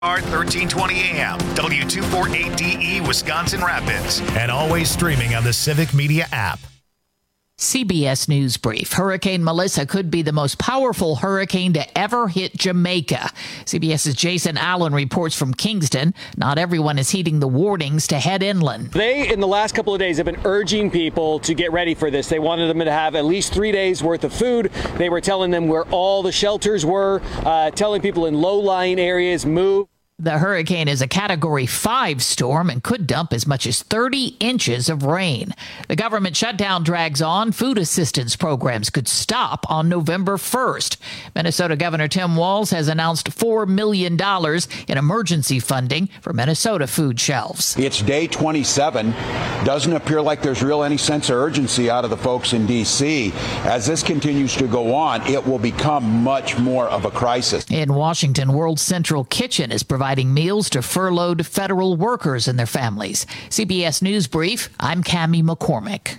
1320 AM, W248DE, Wisconsin Rapids, and always streaming on the Civic Media app. CBS News Brief. Hurricane Melissa could be the most powerful hurricane to ever hit Jamaica. CBS's Jason Allen reports from Kingston. Not everyone is heeding the warnings to head inland. They, in the last couple of days, have been urging people to get ready for this. They wanted them to have at least 3 days worth of food. They were telling them where all the shelters were, telling people in low-lying areas move. The hurricane is a Category 5 storm and could dump as much as 30 inches of rain. The government shutdown drags on. Food assistance programs could stop on November 1st. Minnesota Governor Tim Walz has announced $4 million in emergency funding for Minnesota food shelves. It's day 27. Doesn't appear like there's any sense of urgency out of the folks in D.C. As this continues to go on, it will become much more of a crisis. In Washington, World Central Kitchen is providing meals to furloughed federal workers and their families. CBS News Brief, I'm Cammie McCormick.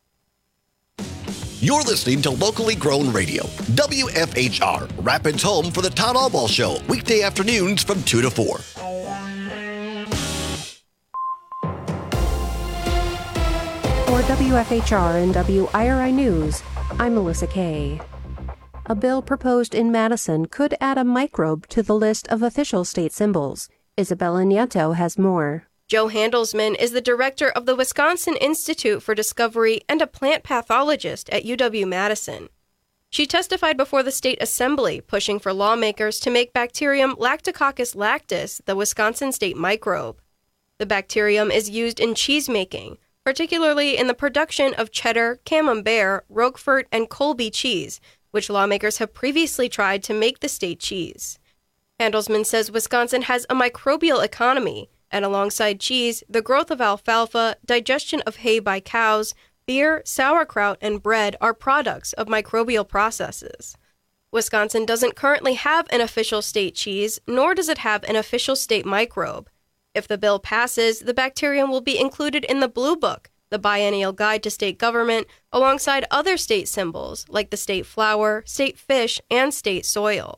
You're listening to locally grown radio. WFHR, Rapids home for the Todd Albaugh Show, weekday afternoons from 2 to 4. For WFHR and WIRI News, I'm Melissa Kay. A bill proposed in Madison could add a microbe to the list of official state symbols. Isabella Nieto has more. Jo Handelsman is the director of the Wisconsin Institute for Discovery and a plant pathologist at UW-Madison. She testified before the state assembly, pushing for lawmakers to make bacterium Lactococcus lactis the Wisconsin state microbe. The bacterium is used in cheese making, particularly in the production of cheddar, camembert, Roquefort, and Colby cheese, which lawmakers have previously tried to make the state cheese. Handelsman says Wisconsin has a microbial economy, and alongside cheese, the growth of alfalfa, digestion of hay by cows, beer, sauerkraut, and bread are products of microbial processes. Wisconsin doesn't currently have an official state cheese, nor does it have an official state microbe. If the bill passes, the bacterium will be included in the Blue Book, the biennial guide to state government, alongside other state symbols like the state flower, state fish, and state soil.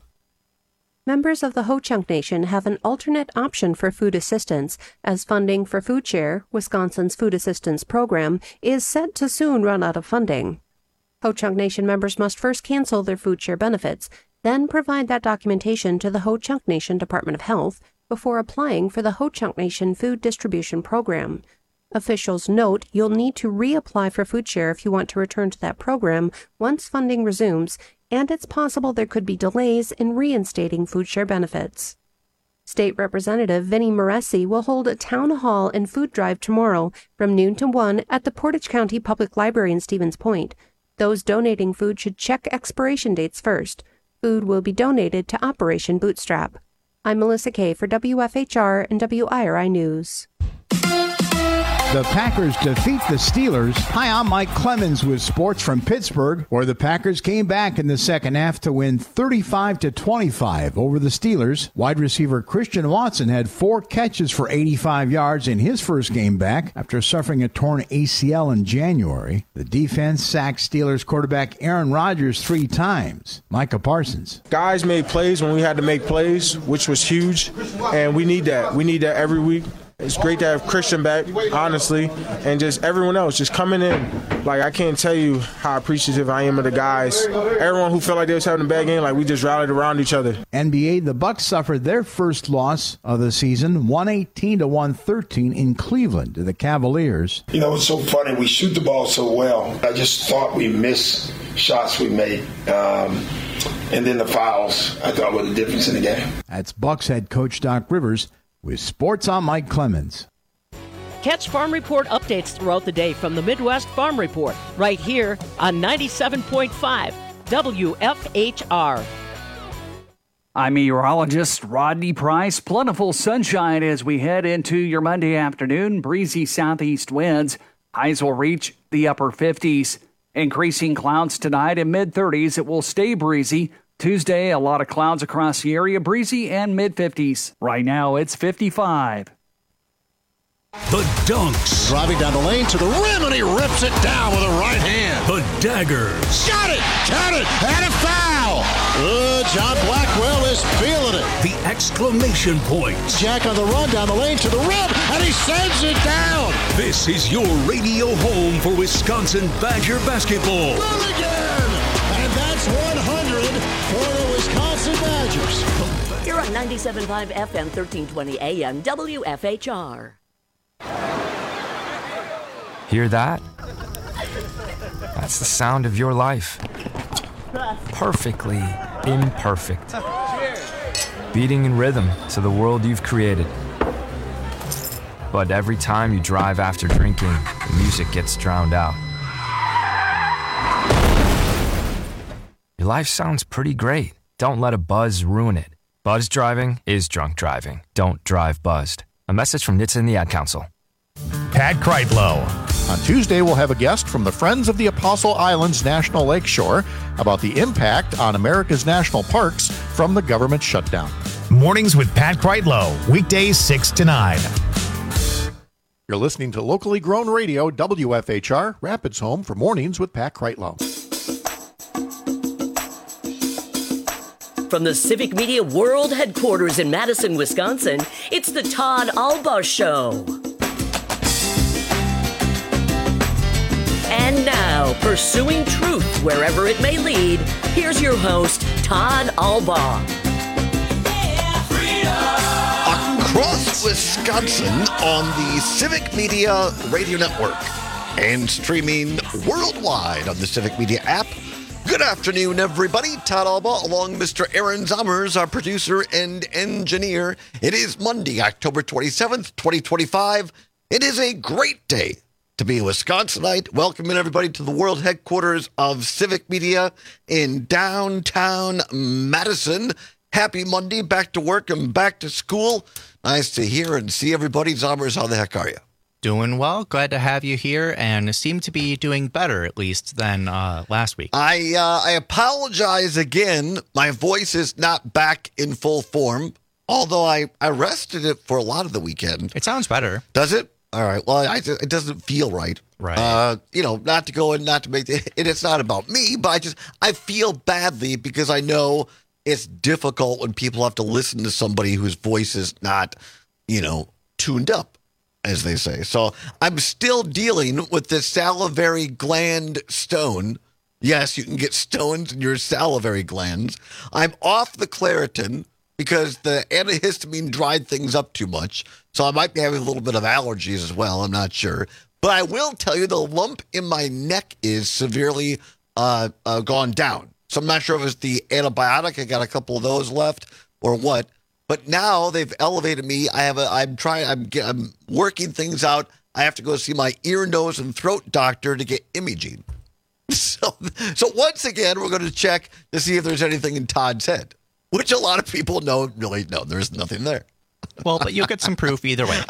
Members of the Ho-Chunk Nation have an alternate option for food assistance, as funding for Food Share, Wisconsin's food assistance program, is set to soon run out of funding. Ho-Chunk Nation members must first cancel their Food Share benefits, then provide that documentation to the Ho-Chunk Nation Department of Health before applying for the Ho-Chunk Nation Food Distribution Program. Officials note you'll need to reapply for Food Share if you want to return to that program once funding resumes, and it's possible there could be delays in reinstating Food Share benefits. State Representative Vinnie Moresi will hold a town hall and food drive tomorrow from noon to 1 at the Portage County Public Library in Stevens Point. Those donating food should check expiration dates first. Food will be donated to Operation Bootstrap. I'm Melissa Kay for WFHR and WIRI News. The Packers defeat the Steelers. Hi, I'm Mike Clemens with sports from Pittsburgh, where the Packers came back in the second half to win 35-25 over the Steelers. Wide receiver Christian Watson had 4 catches for 85 yards in his first game back after suffering a torn ACL in January. The defense sacked Steelers quarterback Aaron Rodgers 3 times. Micah Parsons. Guys made plays when we had to make plays, which was huge, and we need that. We need that every week. It's great to have Christian back, honestly, and just everyone else just coming in. Like, I can't tell you how appreciative I am of the guys. Everyone who felt like they was having a bad game, like, we just rallied around each other. NBA, the Bucks suffered their first loss of the season, 118-113 in Cleveland to the Cavaliers. You know, it's so funny. We shoot the ball so well. I just thought we missed shots we made. And then the fouls, I thought, were the difference in the game. That's Bucks head coach Doc Rivers. With sports, I'm Mike Clemens. Catch Farm Report updates throughout the day from the Midwest Farm Report, right here on 97.5 WFHR. I'm meteorologist Rodney Price. Plentiful sunshine as we head into your Monday afternoon. Breezy southeast winds. Highs will reach the upper 50s. Increasing clouds tonight in mid-30s. It will stay breezy. Tuesday, a lot of clouds across the area, breezy and mid-50s. Right now, it's 55. The dunks. Driving down the lane to the rim, and he rips it down with a right hand. The daggers. Got it! Count it! And a foul! John Blackwell is feeling it. The exclamation points. Jack on the run down the lane to the rim, and he sends it down. This is your radio home for Wisconsin Badger basketball. Mulligan! And that's 100 for the Wisconsin Badgers. Here on 97.5 FM, 1320 AM, WFHR. Hear that? That's the sound of your life. Perfectly imperfect. Beating in rhythm to the world you've created. But every time you drive after drinking, the music gets drowned out. Your life sounds pretty great. Don't let a buzz ruin it. Buzz driving is drunk driving. Don't drive buzzed. A message from NHTSA and the Ad Council. Pat Kreitlow. On Tuesday, we'll have a guest from the Friends of the Apostle Islands National Lakeshore about the impact on America's national parks from the government shutdown. Mornings with Pat Kreitlow, weekdays 6 to 9. You're listening to locally grown radio, WFHR, Rapids home for Mornings with Pat Kreitlow. From the Civic Media World Headquarters in Madison, Wisconsin, it's the Todd Alba Show. And now, pursuing truth wherever it may lead, here's your host, Todd Alba. Across Wisconsin on the Civic Media Radio Network and streaming worldwide on the Civic Media app. Good afternoon, everybody. Todd Alba along Mr. Aaron Zommers, our producer and engineer. It is Monday, October 27th, 2025. It is a great day to be a Wisconsinite. Welcoming everybody to the world headquarters of Civic Media in downtown Madison. Happy Monday, back to work and back to school. Nice to hear and see everybody. Zommers, how the heck are you? Doing well. Glad to have you here, and seem to be doing better, at least, than last week. I apologize again. My voice is not back in full form, although I rested it for a lot of the weekend. It sounds better. Does it? All right. Well, it doesn't feel right. Right. Not to go and not to make it. It's not about me, but I feel badly because I know it's difficult when people have to listen to somebody whose voice is not, tuned up, as they say. So I'm still dealing with this salivary gland stone. Yes, you can get stones in your salivary glands. I'm off the Claritin because the antihistamine dried things up too much. So I might be having a little bit of allergies as well. I'm not sure. But I will tell you the lump in my neck is severely gone down. So I'm not sure if it's the antibiotic. I got a couple of those left or what. But now they've elevated me. I'm working things out. I have to go see my ear, nose, and throat doctor to get imaging. So once again, we're going to check to see if there's anything in Todd's head, which a lot of people really know there's nothing there. Well, but you'll get some proof either way.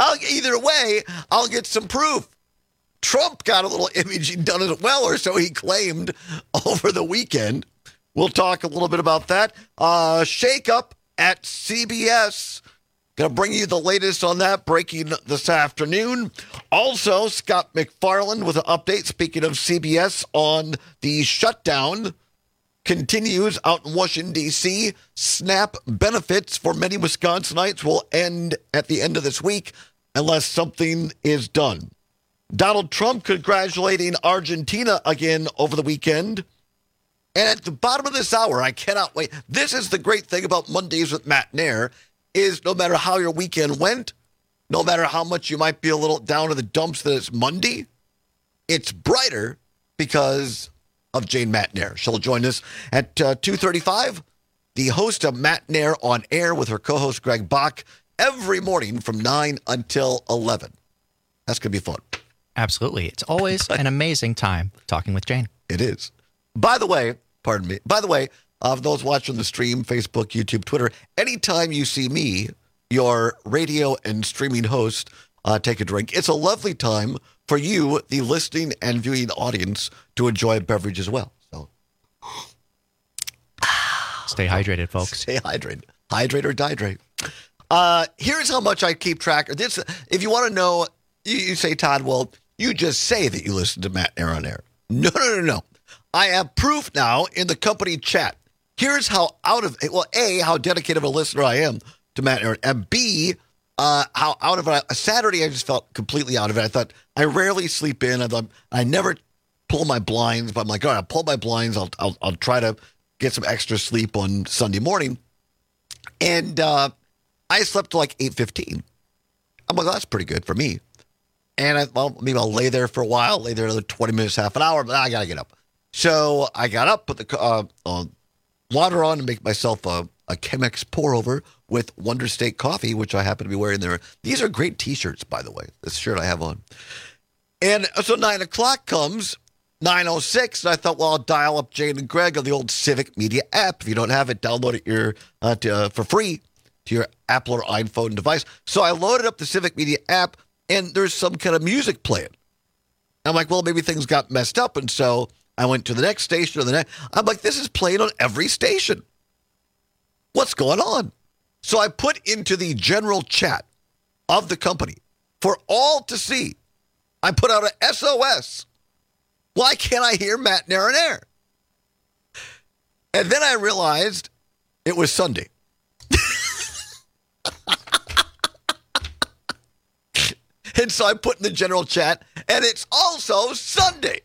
I'll get some proof. Trump got a little imaging done as well, or so he claimed over the weekend. We'll talk a little bit about that. Shake up at CBS. Going to bring you the latest on that, breaking this afternoon. Also, Scott McFarland with an update, speaking of CBS, on the shutdown. Continues out in Washington, D.C. SNAP benefits for many Wisconsinites will end at the end of this week unless something is done. Donald Trump congratulating Argentina again over the weekend. And at the bottom of this hour, I cannot wait. This is the great thing about Mondays with Matt Nair, is no matter how your weekend went, no matter how much you might be a little down to the dumps that it's Monday, it's brighter because of Jane Matt Nair. She'll join us at 2:35, the host of Matt Nair on Air with her co-host Greg Bach every morning from 9 until 11. That's going to be fun. Absolutely. It's always an amazing time talking with Jane. It is. By the way, for those watching the stream, Facebook, YouTube, Twitter, anytime you see me, your radio and streaming host, take a drink, it's a lovely time for you, the listening and viewing audience, to enjoy a beverage as well. So, stay hydrated, folks. Stay hydrated. Hydrate or dihydrate. Here's how much I keep track of this. If you want to know you say, Todd, well, you just say that you listen to Matt and Aaron on air. No. I have proof now in the company chat. Here's how A, how dedicated of a listener I am to Matt and Aaron, and B, how out of it. Saturday, I just felt completely out of it. I thought, I rarely sleep in. I thought, I never pull my blinds, but I'm like, all right, I'll pull my blinds. I'll try to get some extra sleep on Sunday morning. And I slept till like 8:15. I'm like, well, that's pretty good for me. And maybe I'll lay there for a while, lay there another 20 minutes, half an hour, but I got to get up. So I got up, put the water on, and make myself a Chemex pour over with Wonder State coffee, which I happen to be wearing there. These are great T-shirts, by the way, this shirt I have on. And so 9 o'clock comes, 9:06, and I thought, well, I'll dial up Jane and Greg on the old Civic Media app. If you don't have it, download it for free to your Apple or iPhone device. So I loaded up the Civic Media app, and there's some kind of music playing. I'm like, well, maybe things got messed up, and so I went to the next station or the next. I'm like, this is playing on every station. What's going on? So I put into the general chat of the company for all to see. I put out a SOS. Why can't I hear Matt and Aaron air? And then I realized it was Sunday. And so I put in the general chat, and it's also Sunday.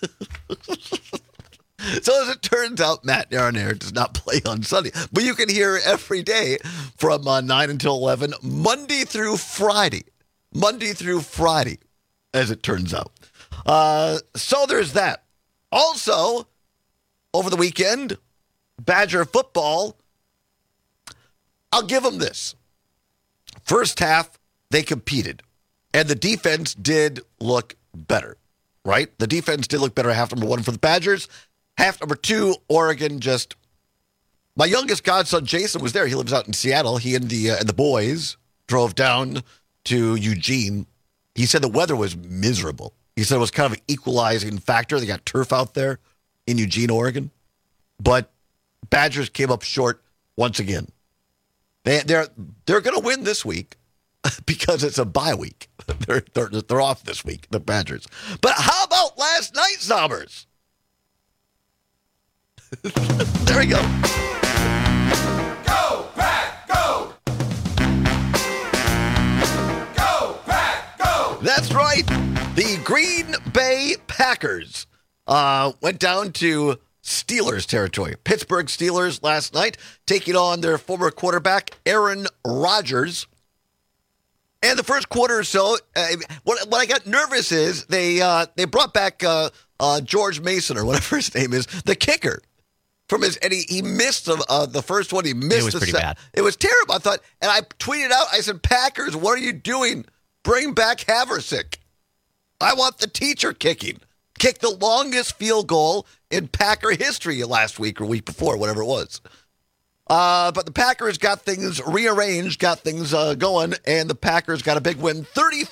So as it turns out, Matt and Aaron air does not play on Sunday. But you can hear every day from 9 until 11, Monday through Friday. Monday through Friday, as it turns out. So there's that. Also, over the weekend, Badger football, I'll give them this. First half, they competed. And the defense did look better, right? The defense did look better half number 1 for the Badgers. Half number 2, Oregon just... My youngest godson, Jason, was there. He lives out in Seattle. He and the boys drove down to Eugene. He said the weather was miserable. He said it was kind of an equalizing factor. They got turf out there in Eugene, Oregon. But Badgers came up short once again. They're going to win this week because it's a bye week. They're off this week, the Badgers. But how about last night, Zombers? There we go. Go, Pack, go! Go, Pack, go! That's right. The Green Bay Packers went down to Steelers territory. Pittsburgh Steelers last night taking on their former quarterback, Aaron Rodgers. And the first quarter or so, what I got nervous is they brought back George Mason, or whatever his name is, the kicker. And he missed the first one. He missed. It was pretty bad. It was terrible. I thought, and I tweeted out, I said, Packers, what are you doing? Bring back Haversick. I want the teacher kicking. Kicked the longest field goal in Packer history last week or week before, whatever it was. But the Packers got things rearranged, got things going, and the Packers got a big win,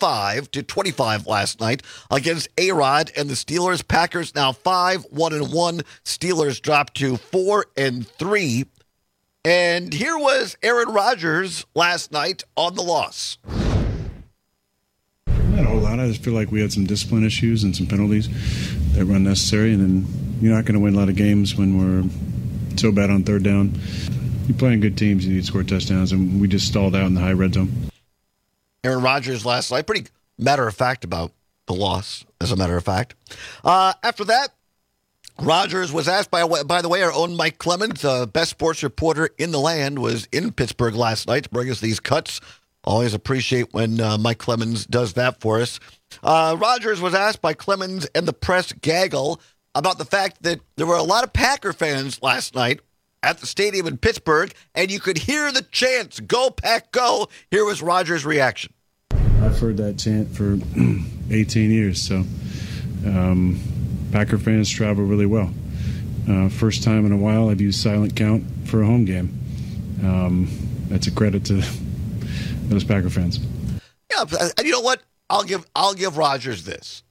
35-25 last night against A-Rod and the Steelers. Packers now 5-1-1. Steelers dropped to 4-3. And here was Aaron Rodgers last night on the loss. Not a whole lot. I just feel like we had some discipline issues and some penalties that were unnecessary. And then you're not going to win a lot of games when we're so bad on third down. You play in good teams, you need to score touchdowns, and we just stalled out in the high red zone. Aaron Rodgers last night, pretty matter of fact about the loss, as a matter of fact. After that, Rodgers was asked, by the way, our own Mike Clemens, best sports reporter in the land, was in Pittsburgh last night to bring us these cuts. Always appreciate when Mike Clemens does that for us. Rodgers was asked by Clemens and the press gaggle about the fact that there were a lot of Packer fans last night at the stadium in Pittsburgh, and you could hear the chants, "Go, Pack, go." Here was Rodgers' reaction. I've heard that chant for 18 years, so Packer fans travel really well. First time in a while I've used silent count for a home game. That's a credit to those Packer fans. Yeah, and you know what? I'll give Rodgers this.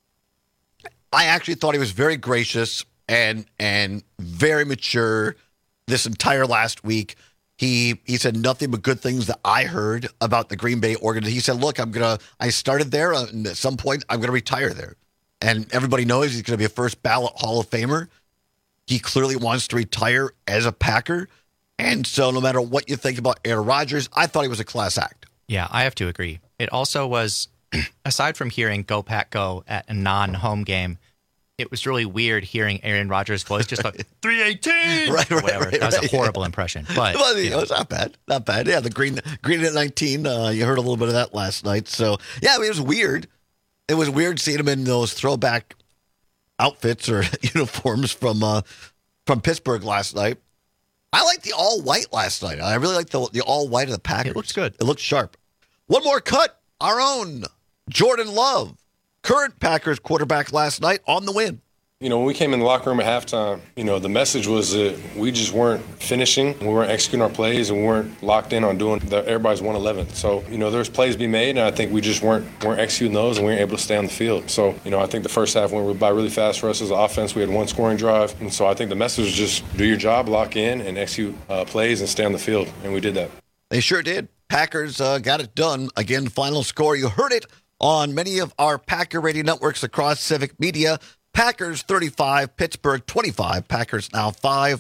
I actually thought he was very gracious and very mature this entire last week. He said nothing but good things that I heard about the Green Bay organization. He said, look, I started there, and at some point I'm going to retire there. And everybody knows he's going to be a first ballot Hall of Famer. He clearly wants to retire as a Packer. And so no matter what you think about Aaron Rodgers, I thought he was a class act. Yeah, I have to agree. It also was, aside from hearing Go Pack Go at a non-home game, it was really weird hearing Aaron Rodgers' voice just like 318, right, whatever. That was a horrible impression. But it was not bad. Not bad. Yeah, the green at 19. You heard a little bit of that last night. So, yeah, I mean, it was weird. It was weird seeing him in those throwback outfits or uniforms from Pittsburgh last night. I liked the all-white last night. I really liked the all-white of the Packers. It looks good. It looks sharp. One more cut. Our own Jordan Love, current Packers quarterback last night, on the win. You know, when we came in the locker room at halftime, the message was that we just weren't finishing. We weren't executing our plays, and we weren't locked in on doing everybody's 111. So, there's plays to be made, and I think we just weren't executing those, and we weren't able to stay on the field. So, I think the first half went by really fast for us as an offense. We had one scoring drive, and so I think the message was just do your job, lock in, and execute plays and stay on the field, and we did that. They sure did. Packers got it done. Again, final score. You heard it on many of our Packer radio networks across Civic Media. Packers 35, Pittsburgh 25. Packers now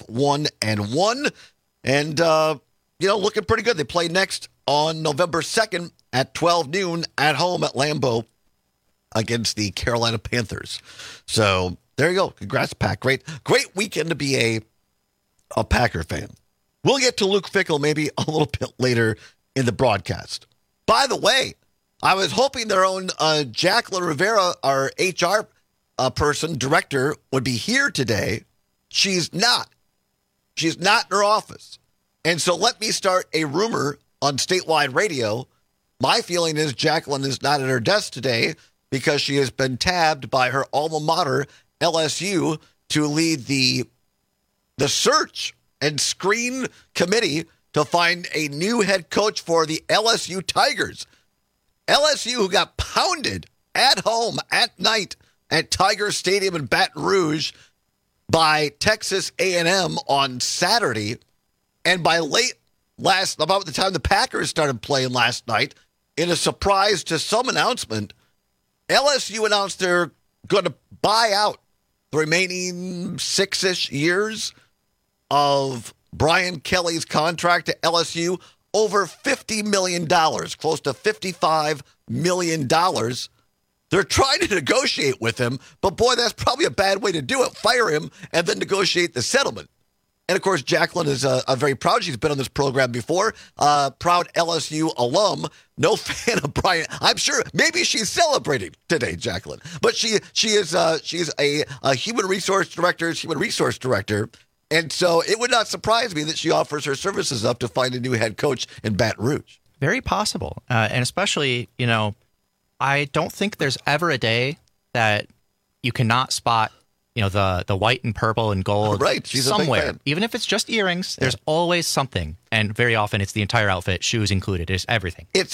5-1-1. And, looking pretty good. They play next on November 2nd at 12 noon at home at Lambeau against the Carolina Panthers. So there you go. Congrats, Pack. Great weekend to be a Packer fan. We'll get to Luke Fickell maybe a little bit later in the broadcast. By the way, I was hoping their own Jacqueline Rivera, our HR director, would be here today. She's not. She's not in her office. And so let me start a rumor on statewide radio. My feeling is Jacqueline is not at her desk today because she has been tabbed by her alma mater, LSU, to lead the search and screen committee to find a new head coach for the LSU Tigers. LSU, who got pounded at home at night at Tiger Stadium in Baton Rouge by Texas A&M on Saturday, and by about the time the Packers started playing last night, in a surprise to some announcement, LSU announced they're going to buy out the remaining 6-ish years of Brian Kelly's contract to LSU, over $50 million, close to $55 million. They're trying to negotiate with him, but boy, that's probably a bad way to do it. Fire him and then negotiate the settlement. And of course, Jacqueline is a very proud. She's been on this program before. Proud LSU alum. No fan of Brian. I'm sure maybe she's celebrating today, Jacqueline. But she's a human resource director. And so it would not surprise me that she offers her services up to find a new head coach in Baton Rouge. Very possible. And especially, I don't think there's ever a day that you cannot spot, the white and purple and gold she's somewhere. A big fan. Even if it's just earrings, there's always something. And very often it's the entire outfit, shoes included. It's everything. It's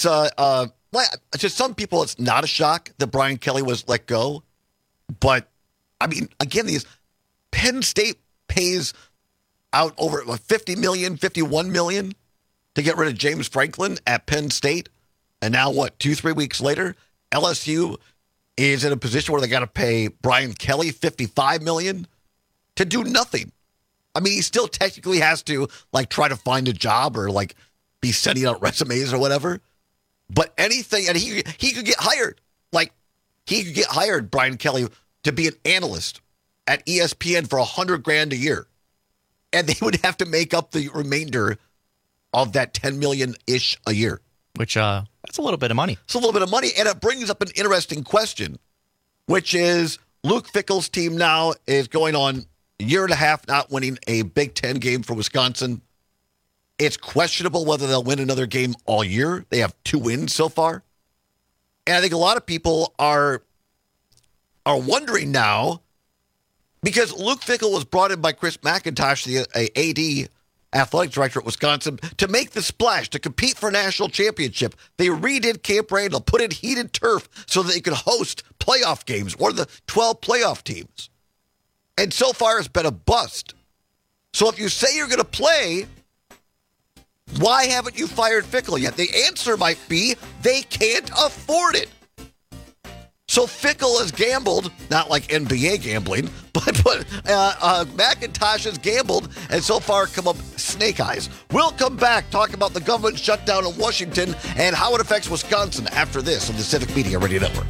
to some people, it's not a shock that Brian Kelly was let go. But, I mean, again, Penn State pays out over $50 million, $51 million to get rid of James Franklin at Penn State. And now 2-3 weeks later, LSU is in a position where they got to pay Brian Kelly $55 million to do nothing. I mean, he still technically has to try to find a job or be sending out resumes or whatever. But anything, and he could get hired. He could get hired, Brian Kelly, to be an analyst at ESPN for $100,000 a year. And they would have to make up the remainder of that $10 million-ish a year. Which, that's a little bit of money. It's a little bit of money, and it brings up an interesting question, which is Luke Fickell's team now is going on a year and a half not winning a Big Ten game for Wisconsin. It's questionable whether they'll win another game all year. They have 2 wins so far. And I think a lot of people are wondering now, because Luke Fickell was brought in by Chris McIntosh, the AD, athletic director at Wisconsin, to make the splash, to compete for a national championship. They redid Camp Randall, put in heated turf so that they could host playoff games, or the 12 playoff teams. And so far, it's been a bust. So if you say you're going to play Why haven't you fired Fickell yet? The answer might be they can't afford it. So Fickell has gambled, not like NBA gambling, but McIntosh has gambled and so far come up snake eyes. We'll come back, talk about the government shutdown in Washington and how it affects Wisconsin after this on the Civic Media Radio Network.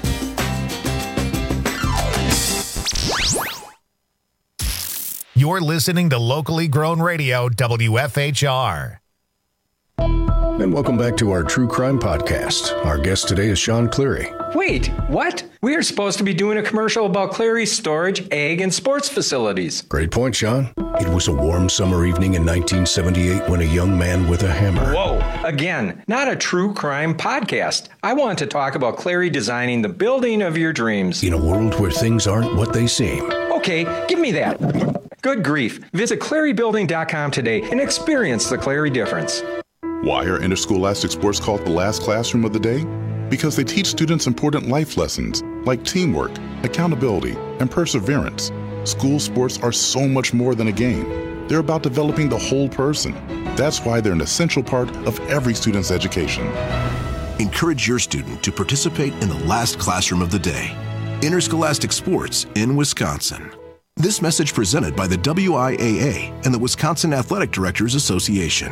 You're listening to locally grown radio, WFHR. And welcome back to our True Crime Podcast. Our guest today is Sean Cleary. Wait, what? We are supposed to be doing a commercial about Cleary's storage, ag, and sports facilities. Great point, Sean. It was a warm summer evening in 1978 when a young man with a hammer... Whoa, again, not a true crime podcast. I want to talk about Cleary designing the building of your dreams. In a world where things aren't what they seem. Okay, give me that. Good grief. Visit ClearyBuilding.com today and experience the Cleary difference. Why are interscholastic sports called the last classroom of the day? Because they teach students important life lessons like teamwork, accountability, and perseverance. School sports are so much more than a game. They're about developing the whole person. That's why they're an essential part of every student's education. Encourage your student to participate in the last classroom of the day. Interscholastic sports in Wisconsin. This message presented by the WIAA and the Wisconsin Athletic Directors Association.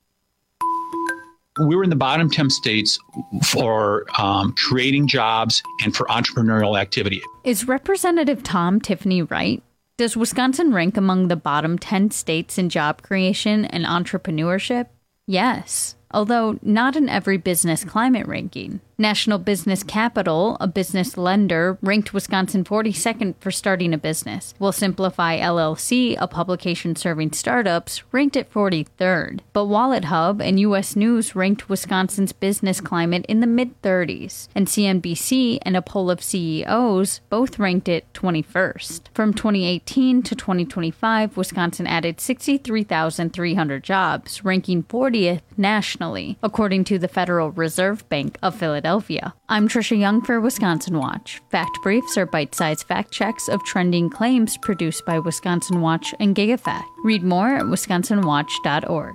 We were in the bottom 10 states for creating jobs and for entrepreneurial activity. Is Representative Tom Tiffany right? Does Wisconsin rank among the bottom 10 states in job creation and entrepreneurship? Yes, although not in every business climate ranking. National Business Capital, a business lender, ranked Wisconsin 42nd for starting a business, while Simplify LLC, a publication serving startups, ranked it 43rd. But Wallet Hub and U.S. News ranked Wisconsin's business climate in the mid-30s, and CNBC and a poll of CEOs both ranked it 21st. From 2018 to 2025, Wisconsin added 63,300 jobs, ranking 40th nationally, according to the Federal Reserve Bank of Philadelphia. I'm Trisha Young for Wisconsin Watch. Fact Briefs are bite-sized fact checks of trending claims produced by Wisconsin Watch and GigaFact. Read more at wisconsinwatch.org.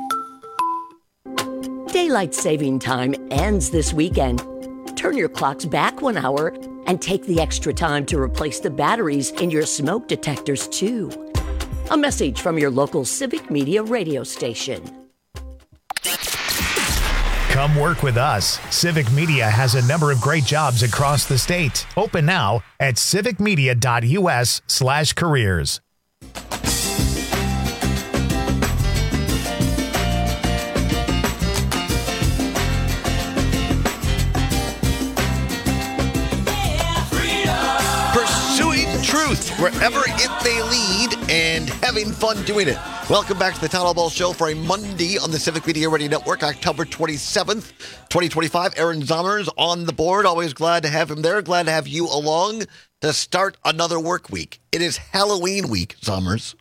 Daylight saving time ends this weekend. Turn your clocks back 1 hour and take the extra time to replace the batteries in your smoke detectors, too. A message from your local Civic Media radio station. Come work with us. Civic Media has a number of great jobs across the state. Open now at civicmedia.us/careers. Pursuing truth wherever it may lead and having fun doing it. Welcome back to the Town Hall Ball Show for a Monday on the Civic Media Radio Network, October 27th, 2025. Aaron Zommers on the board. Always glad to have him there. Glad to have you along to start another work week. It is Halloween week, Zommers.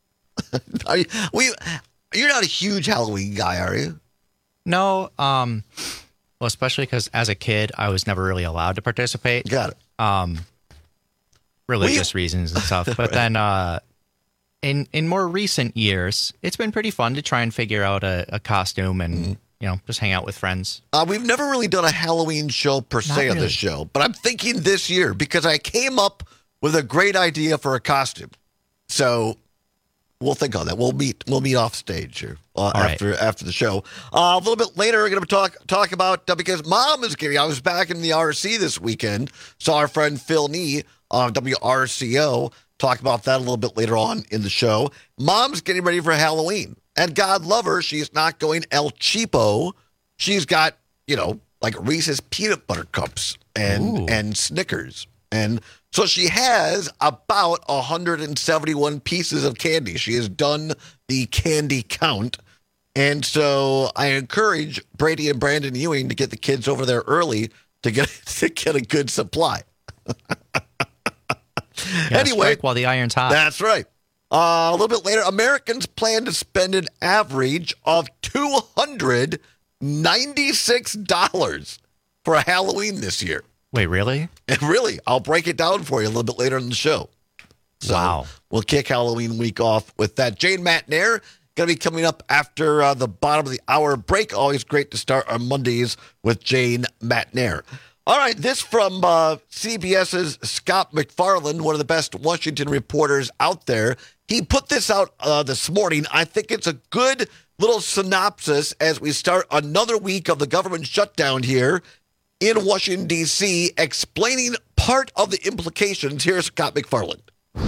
You're not a huge Halloween guy, are you? No. Well, especially because as a kid, I was never really allowed to participate. Got it. Religious reasons and stuff. But right. Then in more recent years, it's been pretty fun to try and figure out a costume and, just hang out with friends. We've never really done a Halloween show per se on this show, but I'm thinking this year because I came up with a great idea for a costume. So we'll think on that. We'll meet off stage here after the show. A little bit later, we're going to talk about because Mom is getting. I was back in the RC this weekend. Saw our friend Phil Nee on WRCO. Talk about that a little bit later on in the show. Mom's getting ready for Halloween. And God love her, she's not going El Cheapo. She's got, like Reese's peanut butter cups and Snickers. And so she has about 171 pieces of candy. She has done the candy count. And so I encourage Brady and Brandon Ewing to get the kids over there early to get a good supply. Anyway, while the iron's hot. That's right. A little bit later, Americans plan to spend an average of $296 for a Halloween this year. Wait, really? And really, I'll break it down for you a little bit later in the show. So wow. We'll kick Halloween week off with that. Jane Matnair going to be coming up after the bottom of the hour break. Always great to start our Mondays with Jane Matnair. All right, this from CBS's Scott McFarland, one of the best Washington reporters out there. He put this out this morning. I think it's a good little synopsis as we start another week of the government shutdown here in Washington, D.C., explaining part of the implications. Here's Scott McFarland.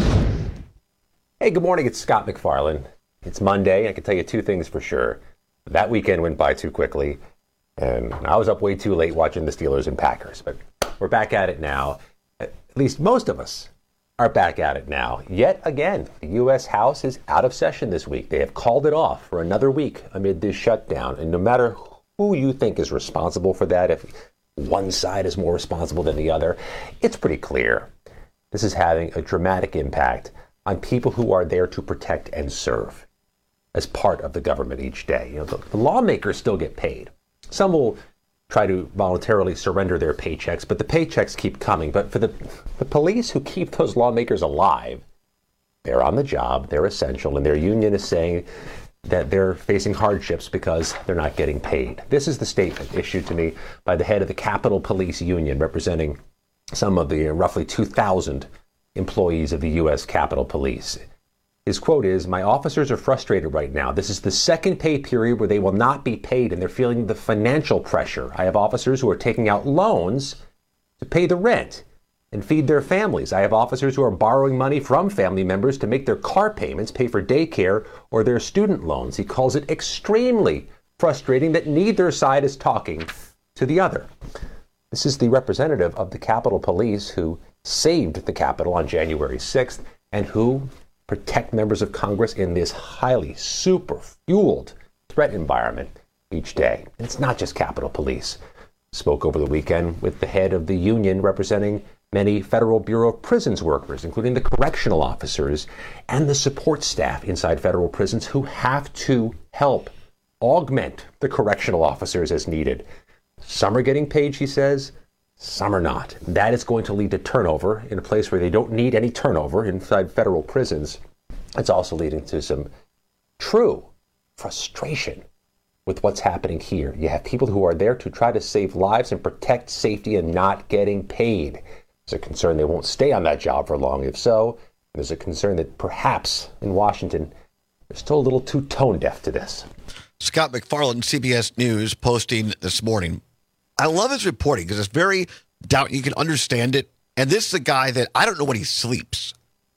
Hey, good morning. It's Scott McFarland. It's Monday. I can tell you two things for sure. That weekend went by too quickly, and I was up way too late watching the Steelers and Packers. But we're back at it now. At least most of us are back at it now. Yet again, the U.S. House is out of session this week. They have called it off for another week amid this shutdown. And no matter who you think is responsible for that, if one side is more responsible than the other, it's pretty clear this is having a dramatic impact on people who are there to protect and serve as part of the government each day. You know, the lawmakers still get paid. Some will try to voluntarily surrender their paychecks, but the paychecks keep coming. But for the police who keep those lawmakers alive, they're on the job, they're essential, and their union is saying that they're facing hardships because they're not getting paid. This is the statement issued to me by the head of the Capitol Police Union, representing some of the roughly 2,000 employees of the U.S. Capitol Police. His quote is, "My officers are frustrated right now. This is the second pay period where they will not be paid, and they're feeling the financial pressure. I have officers who are taking out loans to pay the rent and feed their families. I have officers who are borrowing money from family members to make their car payments, pay for daycare, or their student loans." He calls it extremely frustrating that neither side is talking to the other. This is the representative of the Capitol Police who saved the Capitol on January 6th and who protect members of Congress in this highly super-fueled threat environment each day. And it's not just Capitol Police. Spoke over the weekend with the head of the union representing many Federal Bureau of Prisons workers, including the correctional officers and the support staff inside federal prisons who have to help augment the correctional officers as needed. Some are getting paid, she says. Some are not. That is going to lead to turnover in a place where they don't need any turnover inside federal prisons. It's also leading to some true frustration with what's happening here. You have people who are there to try to save lives and protect safety and not getting paid. There's a concern they won't stay on that job for long. If so, there's a concern that perhaps in Washington, they're still a little too tone deaf to this. Scott McFarland, CBS News, posting this morning. I love his reporting because it's very down. You can understand it. And this is a guy that I don't know when he sleeps.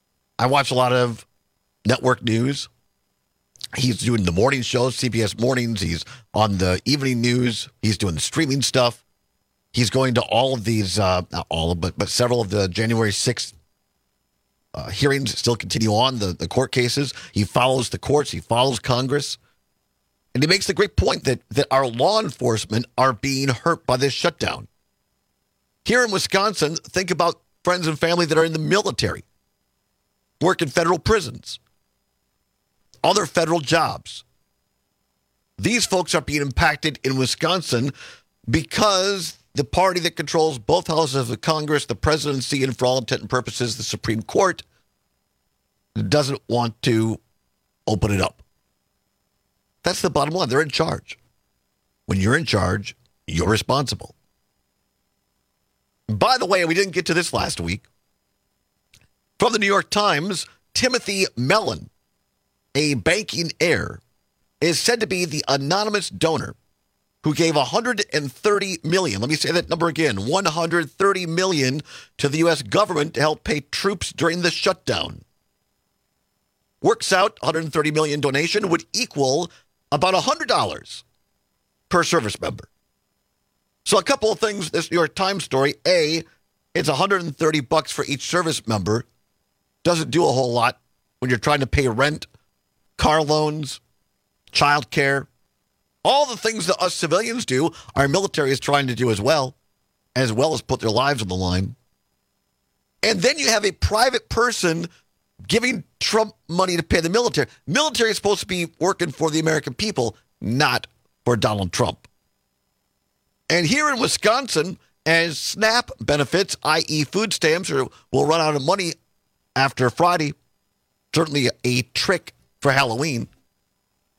I watch a lot of network news. He's doing the morning shows, CBS Mornings. He's on the evening news. He's doing the streaming stuff. He's going to all of these, not all of, but several of the January 6th hearings still continue on, the court cases. He follows the courts. He follows Congress. And he makes the great point that our law enforcement are being hurt by this shutdown. Here in Wisconsin, think about friends and family that are in the military, work in federal prisons, other federal jobs. These folks are being impacted in Wisconsin because the party that controls both houses of Congress, the presidency, and for all intent and purposes, the Supreme Court, doesn't want to open it up. That's the bottom line. They're in charge. When you're in charge, you're responsible. By the way, we didn't get to this last week. From the New York Times, Timothy Mellon, a banking heir, is said to be the anonymous donor who gave $130 million. Let me say that number again, $130 million to the U.S. government to help pay troops during the shutdown. Works out, $130 million donation would equal about $100 per service member. So a couple of things, this New York Times story. A, it's $130 for each service member. Doesn't do a whole lot when you're trying to pay rent, car loans, child care. All the things that us civilians do, our military is trying to do as well as put their lives on the line. And then you have a private person giving Trump money to pay the military. Military is supposed to be working for the American people, not for Donald Trump. And here in Wisconsin, as SNAP benefits, i.e. food stamps, will run out of money after Friday, certainly a trick for Halloween.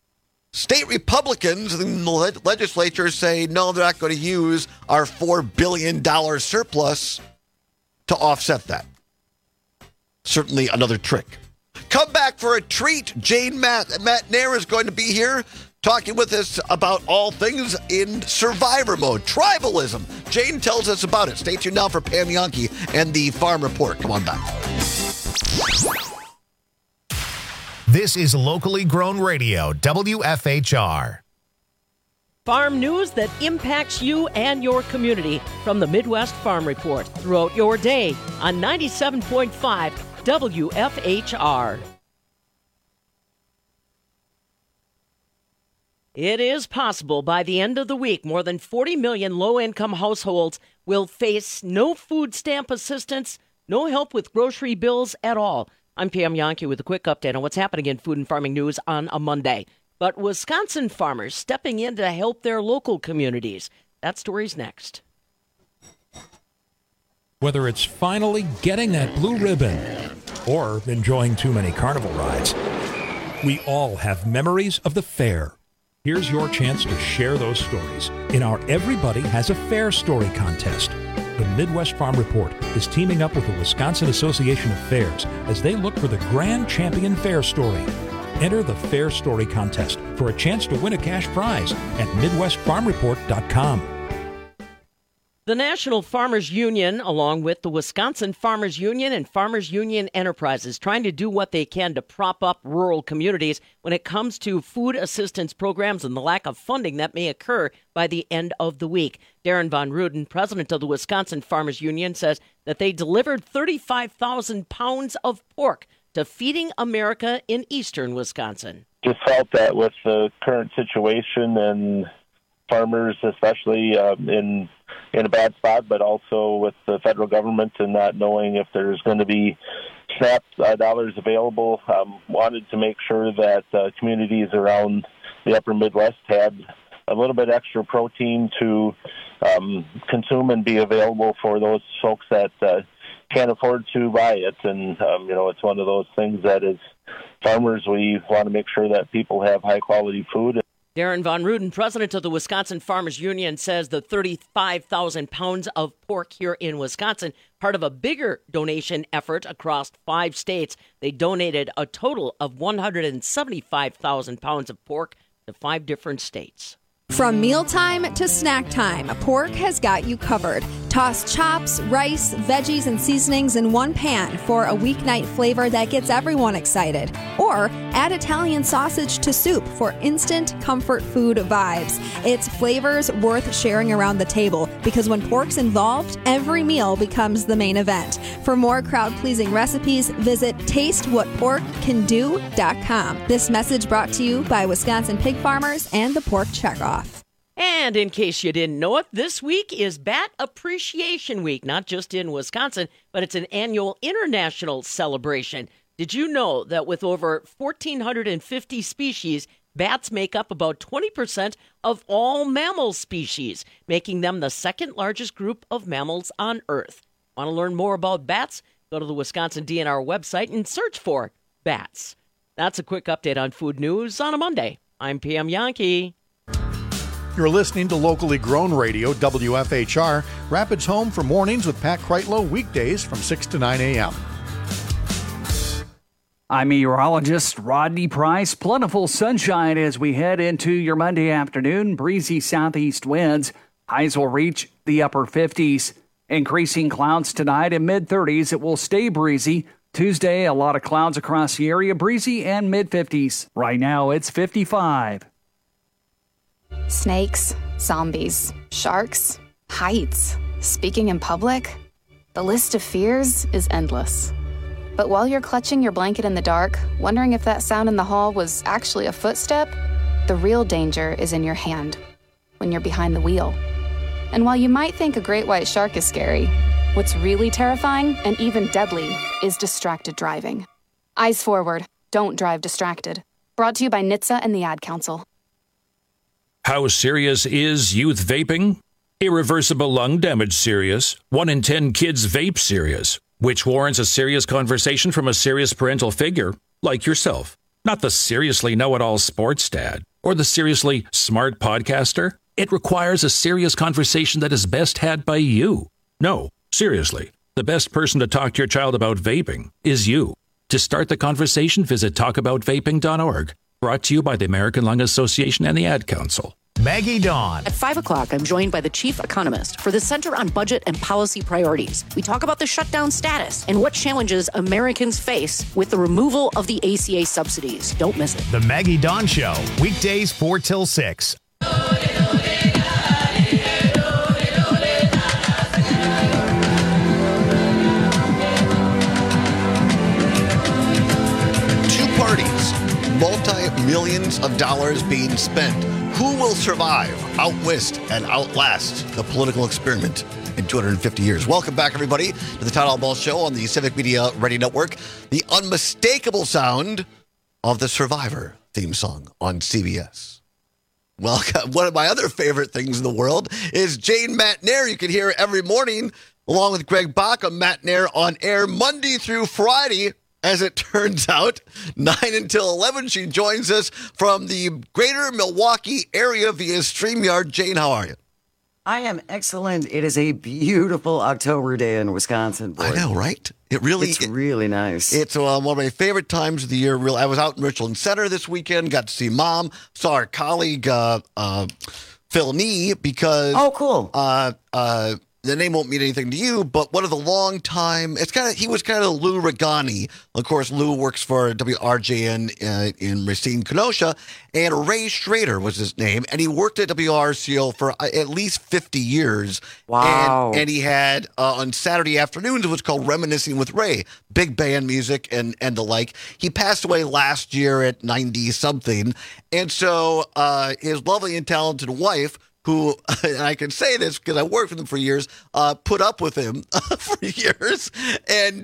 State Republicans in the legislature say, no, they're not going to use our $4 billion surplus to offset that. Certainly another trick. Come back for a treat. Matt Nair is going to be here talking with us about all things in survivor mode, tribalism. Jane tells us about it. Stay tuned now for Pam Jahnke and the Farm Report. Come on back. This is locally grown radio, WFHR. Farm news that impacts you and your community from the Midwest Farm Report throughout your day on 97.5 WFHR. It is possible by the end of the week, more than 40 million low-income households will face no food stamp assistance, no help with grocery bills at all. I'm Pam Jahnke with a quick update on what's happening in food and farming news on a Monday. But Wisconsin farmers stepping in to help their local communities. That story's next. Whether it's finally getting that blue ribbon or enjoying too many carnival rides, we all have memories of the fair. Here's your chance to share those stories in our Everybody Has a Fair Story contest. The Midwest Farm Report is teaming up with the Wisconsin Association of Fairs as they look for the grand champion fair story. Enter the Fair Story contest for a chance to win a cash prize at MidwestFarmReport.com. The National Farmers Union, along with the Wisconsin Farmers Union and Farmers Union Enterprises, trying to do what they can to prop up rural communities when it comes to food assistance programs and the lack of funding that may occur by the end of the week. Darren Von Ruden, president of the Wisconsin Farmers Union, says that they delivered 35,000 pounds of pork to Feeding America in eastern Wisconsin. Just felt that with the current situation and farmers, especially in a bad spot, but also with the federal government and not knowing if there's going to be SNAP dollars available, wanted to make sure that communities around the upper Midwest had a little bit extra protein to consume and be available for those folks that can't afford to buy it. And, it's one of those things that as farmers, we want to make sure that people have high-quality food. Darren Von Ruden, president of the Wisconsin Farmers Union, says the 35,000 pounds of pork here in Wisconsin, part of a bigger donation effort across 5 states. They donated a total of 175,000 pounds of pork to 5 different states. From mealtime to snack time, Pork has got you covered. Toss chops, rice, veggies, and seasonings in one pan for a weeknight flavor that gets everyone excited. Or add Italian sausage to soup for instant comfort food vibes. It's flavors worth sharing around the table because when pork's involved, every meal becomes the main event. For more crowd-pleasing recipes, visit tastewhatporkcando.com. This message brought to you by Wisconsin pig farmers and the Pork Checkoff. And in case you didn't know it, this week is Bat Appreciation Week, not just in Wisconsin, but it's an annual international celebration. Did you know that with over 1,450 species, bats make up about 20% of all mammal species, making them the second largest group of mammals on Earth? Want to learn more about bats? Go to the Wisconsin DNR website and search for bats. That's a quick update on food news on a Monday. I'm Pam Jahnke. You're listening to locally grown radio, WFHR, Rapids Home for mornings with Pat Kreitlow, weekdays from 6 to 9 a.m. I'm meteorologist Rodney Price. Plentiful sunshine as we head into your Monday afternoon. Breezy southeast winds. Highs will reach the upper 50s. Increasing clouds tonight in mid-30s. It will stay breezy. Tuesday, a lot of clouds across the area. Breezy and mid-50s. Right now, it's 55. Snakes, zombies, sharks, heights, speaking in public. The list of fears is endless. But while you're clutching your blanket in the dark, wondering if that sound in the hall was actually a footstep, the real danger is in your hand, when you're behind the wheel. And while you might think a great white shark is scary, what's really terrifying and even deadly is distracted driving. Eyes forward, don't drive distracted. Brought to you by NHTSA and the Ad Council. How serious is youth vaping? Irreversible lung damage serious. 1 in 10 kids vape serious, which warrants a serious conversation from a serious parental figure like yourself. Not the seriously know-it-all sports dad. Or the seriously smart podcaster? It requires a serious conversation that is best had by you. No, seriously, the best person to talk to your child about vaping is you. To start the conversation, visit talkaboutvaping.org. Brought to you by the American Lung Association and the Ad Council. Maggie Dawn. At 5 o'clock, I'm joined by the chief economist for the Center on Budget and Policy Priorities. We talk about the shutdown status and what challenges Americans face with the removal of the ACA subsidies. Don't miss it. The Maggie Dawn Show, weekdays 4 till 6. Parties, multi-millions of dollars being spent. Who will survive, outwist, and outlast the political experiment in 250 years? Welcome back, everybody, to the Todd Albaugh Show on the Civic Media Radio Network. The unmistakable sound of the Survivor theme song on CBS. Well, one of my other favorite things in the world is Jane Matnair. You can hear her every morning, along with Greg Bach on Matnair on air Monday through Friday. As it turns out, 9 until 11, she joins us from the greater Milwaukee area via StreamYard. Jane, how are you? I am excellent. It is a beautiful October day in Wisconsin. Boy. I know, right? It's really nice. It's one of my favorite times of the year. I was out in Richland Center this weekend, got to see Mom, saw our colleague Phil Nee because... Oh, cool. The name won't mean anything to you, but one of the he was kind of Lou Regani. Of course, Lou works for WRJN in Racine, Kenosha, and Ray Schrader was his name, and he worked at WRCO for at least 50 years. Wow. And he had, on Saturday afternoons, what's called Reminiscing with Ray, big band music and the like. He passed away last year at 90-something, and so his lovely and talented wife, who, and I can say this because I worked with him for years, put up with him for years. And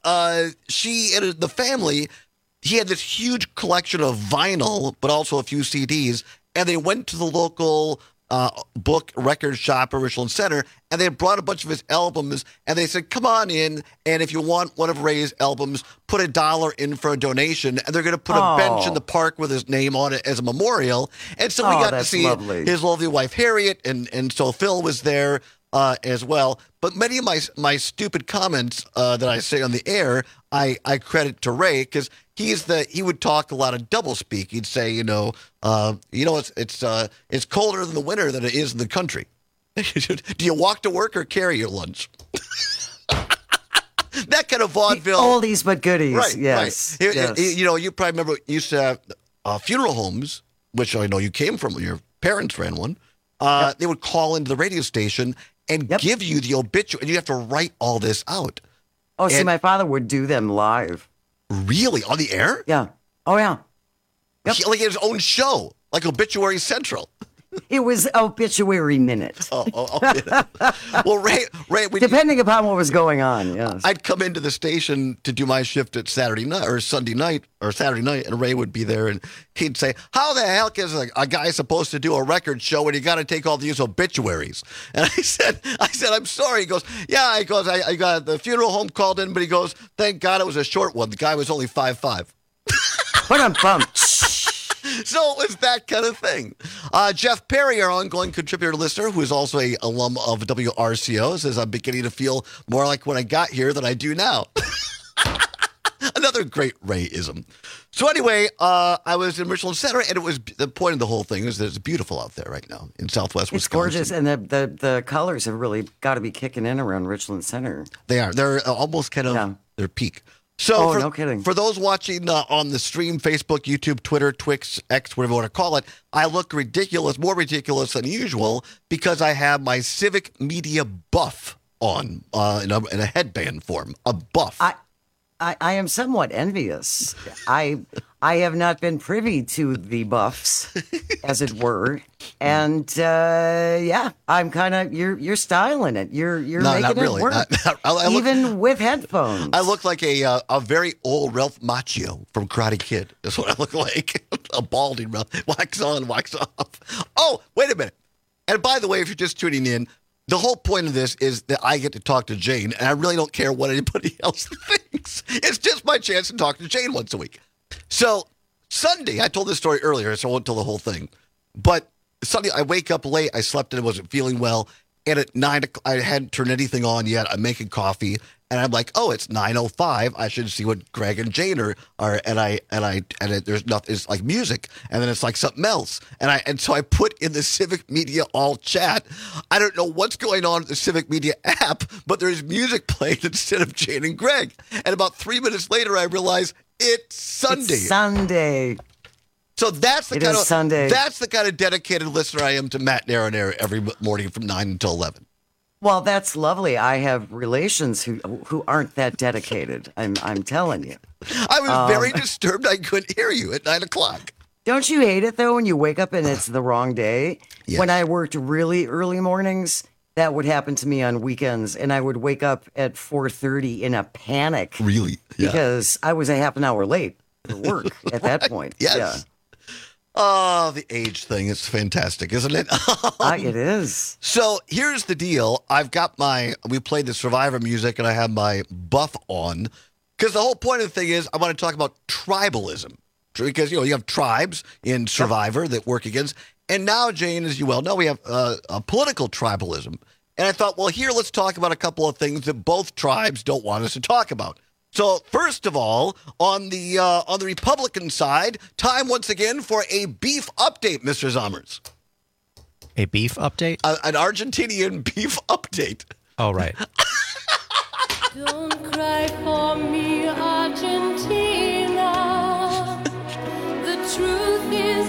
she and the family, he had this huge collection of vinyl, but also a few CDs. And they went to the local book record shop at Richland Center, and they brought a bunch of his albums, and they said, come on in, and if you want one of Ray's albums, put $1 in for a donation, and they're going to put a bench in the park with his name on it as a memorial. And so we got to see his lovely wife, Harriet, and so Phil was there as well. But many of my stupid comments that I say on the air, I credit to Ray, because he would talk a lot of doublespeak. He'd say, it's colder in the winter than it is in the country. Do you walk to work or carry your lunch? That kind of vaudeville. Oldies but goodies. Right, yes. Right. Yes. You probably remember used to have funeral homes, which I know you came from. Your parents ran one. They would call into the radio station and give you the obituary, and you have to write all this out. Oh, see, my father would do them live. Really? On the air? Yeah. Oh, yeah. Yep. Like his own show, like Obituary Central. It was Obituary Minute. Well, Ray, depending upon what was going on, yes. I'd come into the station to do my shift at Saturday night or Sunday night or Saturday night, and Ray would be there, and he'd say, "How the heck is a guy supposed to do a record show when you got to take all these obituaries?" And I said, "I'm sorry." He goes, "Yeah." He goes, "I got the funeral home called in, but he goes, thank God it was a short one. The guy was only 5'5". What a bump. So it was that kind of thing. Jeff Perry, our ongoing contributor listener, who is also an alum of WRCO, says, I'm beginning to feel more like when I got here than I do now. Another great Ray-ism. So anyway, I was in Richland Center, and it was the point of the whole thing is that it's beautiful out there right now in Southwest Wisconsin. It's gorgeous, and the colors have really got to be kicking in around Richland Center. They are. They're almost kind of their peak. So no kidding. For those watching on the stream, Facebook, YouTube, Twitter, Twix, X, whatever you want to call it, I look ridiculous, more ridiculous than usual, because I have my Civic Media buff on in a headband form, a buff. I am somewhat envious. I have not been privy to the buffs, as it were, and I'm kind of you're styling it. You're making it work, even with headphones. I look like a very old Ralph Macchio from Karate Kid. That's what I look like. A balding Ralph. Wax on, wax off. Oh, wait a minute. And by the way, if you're just tuning in, the whole point of this is that I get to talk to Jane, and I really don't care what anybody else thinks. It's just my chance to talk to Jane once a week. So Sunday, I told this story earlier, so I won't tell the whole thing. But Sunday, I wake up late. I slept and wasn't feeling well. And at 9 o'clock, I hadn't turned anything on yet. I'm making coffee. And I'm like, oh, it's 9:05. I should see what Greg and Jane are. There's nothing. It's like music, and then it's like something else. And so I put in the Civic Media all chat. I don't know what's going on with the Civic Media app, but there's music playing instead of Jane and Greg. And about 3 minutes later, I realize it's Sunday. It's Sunday. So that's the kind of Sunday. That's the kind of dedicated listener I am to Matt and Aaron every morning from 9 until 11. Well, that's lovely. I have relations who aren't that dedicated. I'm telling you. I was very disturbed. I couldn't hear you at 9 o'clock. Don't you hate it though when you wake up and it's the wrong day? Yes. When I worked really early mornings, that would happen to me on weekends, and I would wake up at 4:30 in a panic. Really? Yeah. Because I was a half an hour late for work at that point. Yes. Yeah. Oh, the age thing is fantastic, isn't it? It is. So here's the deal. We played the Survivor music and I have my buff on because the whole point of the thing is I want to talk about tribalism because, you have tribes in Survivor that work against. And now, Jane, as you well know, we have a political tribalism. And I thought, well, here, let's talk about a couple of things that both tribes don't want us to talk about. So, first of all, on the Republican side, time once again for a beef update, Mr. Zommers. A beef update? An Argentinian beef update. Oh, right. Don't cry for me, Argentina. The truth is,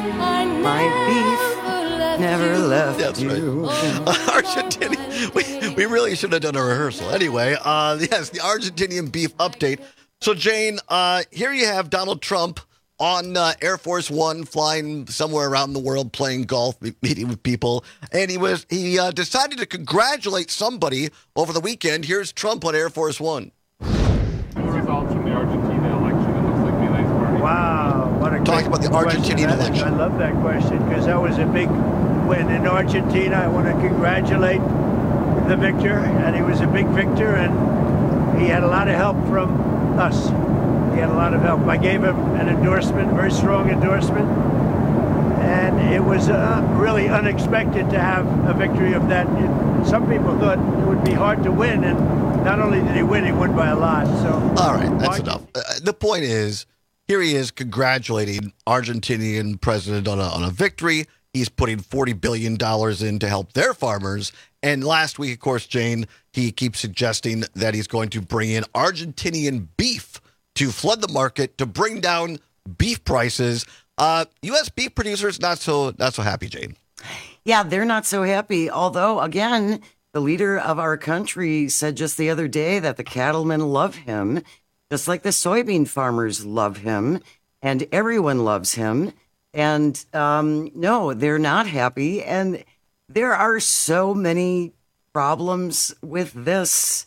I never left That's you. right. Argentina. We really should have done a rehearsal. Anyway, yes, the Argentinian beef update. So, Jane, here you have Donald Trump on Air Force One, flying somewhere around the world, playing golf, meeting with people, and he decided to congratulate somebody over the weekend. Here's Trump on Air Force One. Results from the Argentina election. It looks like Milei's party. Wow, what a Talking about the Argentinian election. I love that question because that was a big win in Argentina. I want to congratulate the victor, and he was a big victor, and he had a lot of help from us. He had a lot of help. I gave him an endorsement, very strong endorsement, and it was really unexpected to have a victory of that. Some people thought it would be hard to win, and not only did he win, he won by a lot. So, all right, that's enough. The point is, here he is congratulating Argentinian president on a victory. He's putting $40 billion in to help their farmers. And last week, of course, Jane, he keeps suggesting that he's going to bring in Argentinian beef to flood the market, to bring down beef prices. U.S. beef producers not so happy, Jane. Yeah, they're not so happy. Although, again, the leader of our country said just the other day that the cattlemen love him, just like the soybean farmers love him, and everyone loves him. And no, they're not happy. And there are so many problems with this.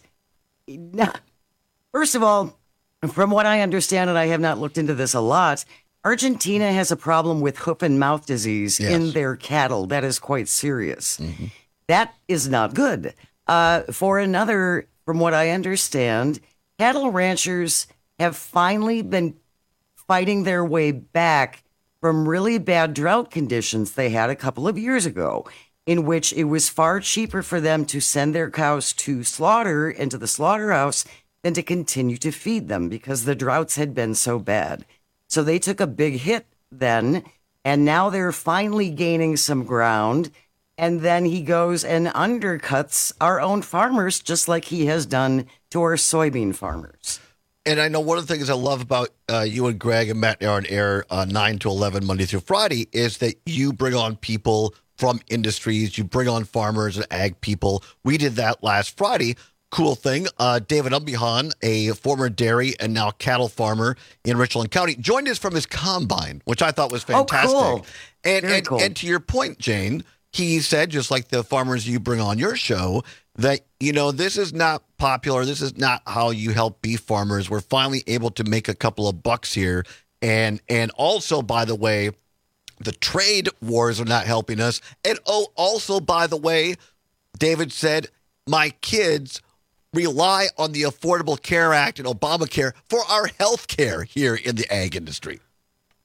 First of all, from what I understand, and I have not looked into this a lot, Argentina has a problem with hoof and mouth disease in their cattle. That is quite serious. Mm-hmm. That is not good. For another, from what I understand, cattle ranchers have finally been fighting their way back from really bad drought conditions they had a couple of years ago, in which it was far cheaper for them to send their cows to slaughter into the slaughterhouse than to continue to feed them because the droughts had been so bad. So they took a big hit then, and now they're finally gaining some ground. And then he goes and undercuts our own farmers, just like he has done to our soybean farmers. And I know one of the things I love about you and Greg and Matt on Air 9 to 11, Monday through Friday, is that you bring on people from industries. You bring on farmers and ag people. We did that last Friday. Cool thing. David Umbihan, a former dairy and now cattle farmer in Richland County, joined us from his combine, which I thought was fantastic. Oh, cool. And to your point, Jane, he said, just like the farmers you bring on your show, that, this is not popular. This is not how you help beef farmers. We're finally able to make a couple of bucks here. And also, by the way, the trade wars are not helping us. And also, by the way, David said, my kids rely on the Affordable Care Act and Obamacare for our health care here in the ag industry.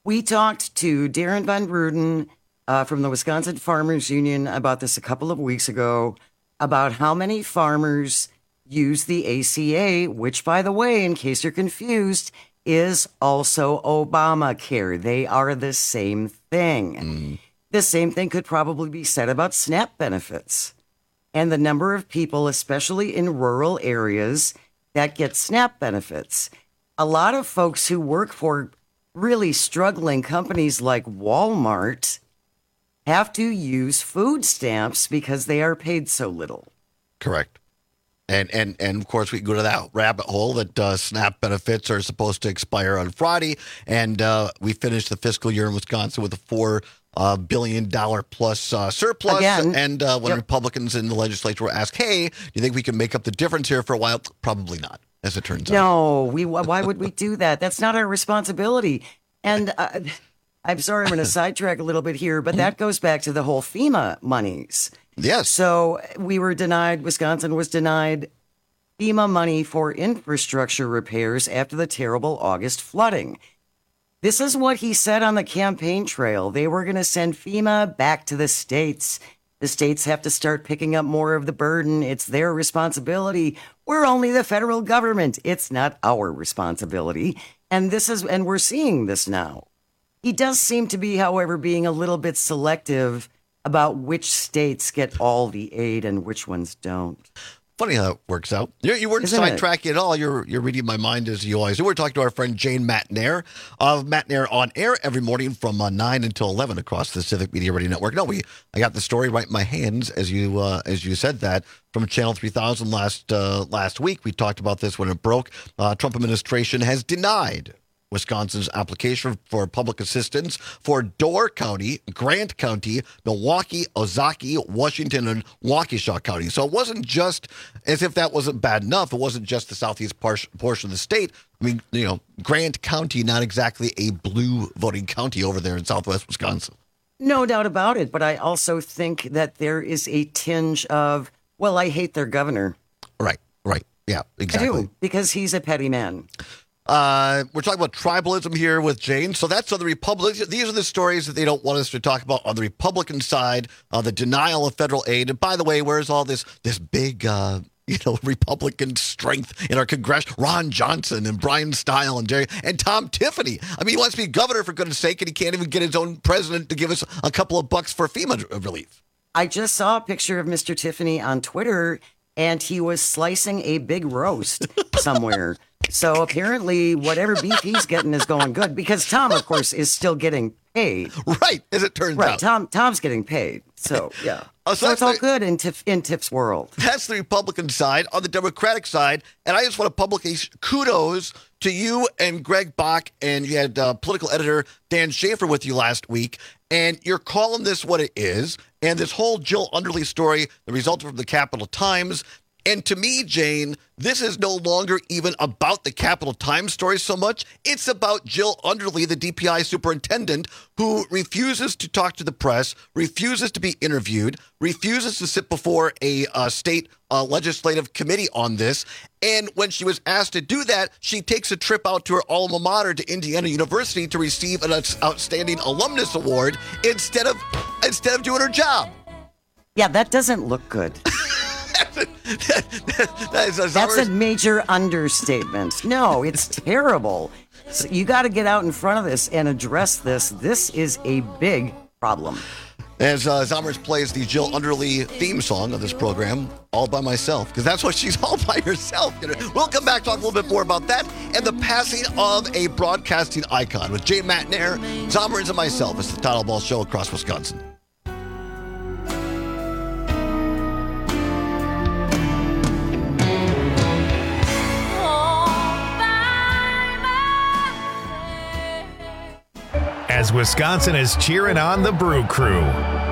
We talked to Darren Van Ruden from the Wisconsin Farmers Union about this a couple of weeks ago, about how many farmers use the ACA, which, by the way, in case you're confused, is also Obamacare. They are the same thing. The same thing could probably be said about SNAP benefits. And the number of people, especially in rural areas, that get SNAP benefits. A lot of folks who work for really struggling companies like Walmart have to use food stamps because they are paid so little. Correct. And of course, we can go to that rabbit hole that SNAP benefits are supposed to expire on Friday. And we finished the fiscal year in Wisconsin with a $4 billion plus surplus. Again, and when Republicans in the legislature were asked, hey, do you think we can make up the difference here for a while? Probably not, as it turns out. No, why would we do that? That's not our responsibility. And I'm sorry, I'm going to sidetrack a little bit here, but that goes back to the whole FEMA monies. Yes. So Wisconsin was denied FEMA money for infrastructure repairs after the terrible August flooding. This is what he said on the campaign trail. They were going to send FEMA back to the states. The states have to start picking up more of the burden. It's their responsibility. We're only the federal government. It's not our responsibility. And we're seeing this now. He does seem to be, however, being a little bit selective about which states get all the aid and which ones don't. Funny how it works out. You weren't sidetracking at all. You're reading my mind as you always do. We're talking to our friend Jane Matenaer of Matenaer on Air every morning from 9 until 11 across the Civic Media Radio Network. No, I got the story right in my hands as you said that from Channel 3000 last week. We talked about this when it broke. Trump administration has denied Wisconsin's application for public assistance for Door County, Grant County, Milwaukee, Ozaukee, Washington, and Waukesha County. So it wasn't just as if that wasn't bad enough. It wasn't just the southeast portion of the state. I mean, Grant County, not exactly a blue voting county over there in southwest Wisconsin. No doubt about it. But I also think that there is a tinge of, well, I hate their governor. Right. Yeah, exactly. I do, because he's a petty man. We're talking about tribalism here with Jane. So that's on the Republicans. These are the stories that they don't want us to talk about on the Republican side, the denial of federal aid. And by the way, where's all this big, Republican strength in our Congress? Ron Johnson and Brian Stile and Jerry and Tom Tiffany. I mean, he wants to be governor for goodness sake, and he can't even get his own president to give us a couple of bucks for FEMA relief. I just saw a picture of Mr. Tiffany on Twitter, and he was slicing a big roast somewhere. So apparently whatever beef he's getting is going good, because Tom, of course, is still getting paid. Right, as it turns out. Right, Tom's getting paid. So, yeah. So it's all good in Tiff's world. That's the Republican side. On the Democratic side, and I just want to publicly kudos to you and Greg Bach, and you had political editor Dan Schaefer with you last week, and you're calling this what it is, and this whole Jill Underly story, the result from the Capital Times. And to me, Jane, this is no longer even about the Capital Times story so much. It's about Jill Underly, the DPI superintendent, who refuses to talk to the press, refuses to be interviewed, refuses to sit before a state legislative committee on this. And when she was asked to do that, she takes a trip out to her alma mater to Indiana University to receive an outstanding alumnus award instead of doing her job. Yeah, that doesn't look good. That's a major understatement. No, it's terrible. So you got to get out in front of this and address this. This is a big problem. As Zommers plays the Jill Underly theme song of this program, All By Myself, because that's what she's all by herself. We'll come back, talk a little bit more about that, and the passing of a broadcasting icon with Jay Matenaer, Zommers, and myself. It's the Title Ball Show across Wisconsin. As Wisconsin is cheering on the Brew Crew.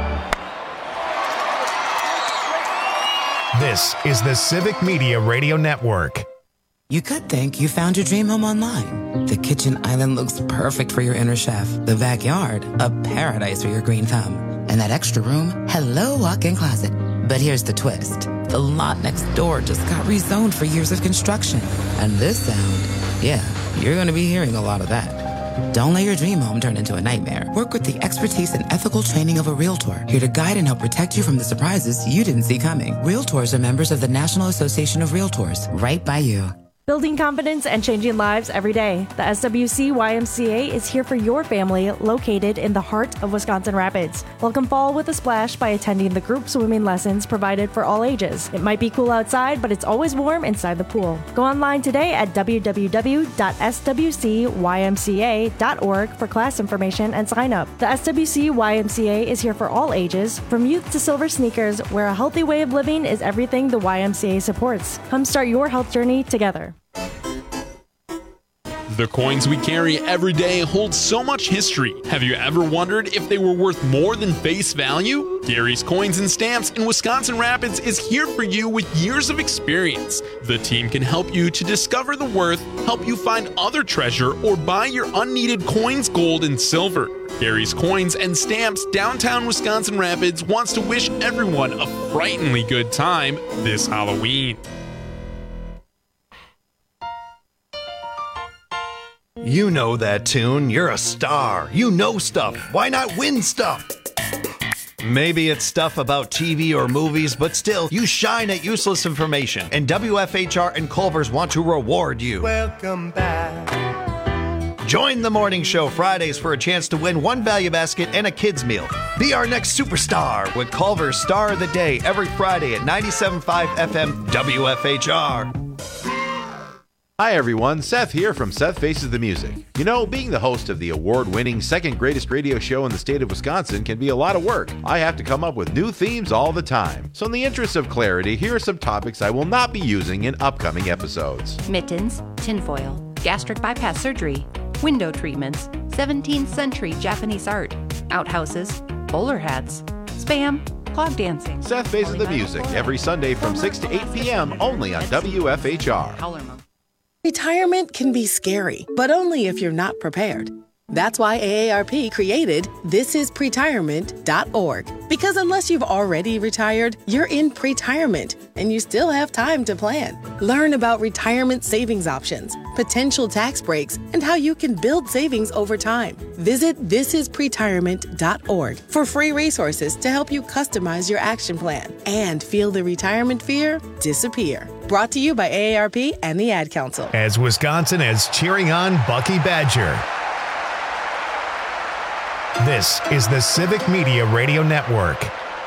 This is the Civic Media Radio Network. You could think you found your dream home online. The kitchen island looks perfect for your inner chef. The backyard, a paradise for your green thumb. And that extra room, hello walk-in closet. But here's the twist. The lot next door just got rezoned for years of construction. And this sound, yeah, you're going to be hearing a lot of that. Don't let your dream home turn into a nightmare. Work with the expertise and ethical training of a Realtor, here to guide and help protect you from the surprises you didn't see coming. Realtors are members of the National Association of Realtors, right by you. Building confidence and changing lives every day. The SWC YMCA is here for your family, located in the heart of Wisconsin Rapids. Welcome fall with a splash by attending the group swimming lessons provided for all ages. It might be cool outside, but it's always warm inside the pool. Go online today at www.swcymca.org for class information and sign up. The SWC YMCA is here for all ages, from youth to silver sneakers, where a healthy way of living is everything the YMCA supports. Come start your health journey together. The coins we carry every day hold so much history. Have you ever wondered if they were worth more than face value? Gary's Coins and Stamps in Wisconsin Rapids is here for you with years of experience. The team can help you to discover the worth, help you find other treasure, or buy your unneeded coins, gold, and silver. Gary's Coins and Stamps, downtown Wisconsin Rapids, wants to wish everyone a frighteningly good time this Halloween. You know that tune. You're a star. You know stuff. Why not win stuff? Maybe it's stuff about TV or movies, but still, you shine at useless information. And WFHR and Culver's want to reward you. Welcome back. Join the morning show Fridays for a chance to win one value basket and a kid's meal. Be our next superstar with Culver's Star of the Day every Friday at 97.5 FM WFHR. Hi everyone, Seth here from Seth Faces the Music. You know, being the host of the award-winning second greatest radio show in the state of Wisconsin can be a lot of work. I have to come up with new themes all the time. So in the interest of clarity, here are some topics I will not be using in upcoming episodes. Mittens, tinfoil, gastric bypass surgery, window treatments, 17th century Japanese art, outhouses, bowler hats, spam, clog dancing. Seth Faces the Music every Sunday from 6 to 8 p.m. only on WFHR. Retirement can be scary, but only if you're not prepared. That's why AARP created thisispretirement.org. Because unless you've already retired, you're in pretirement, and you still have time to plan. Learn about retirement savings options, potential tax breaks, and how you can build savings over time. Visit thisispretirement.org for free resources to help you customize your action plan and feel the retirement fear disappear. Brought to you by AARP and the Ad Council. As Wisconsin is cheering on Bucky Badger. This is the Civic Media Radio Network.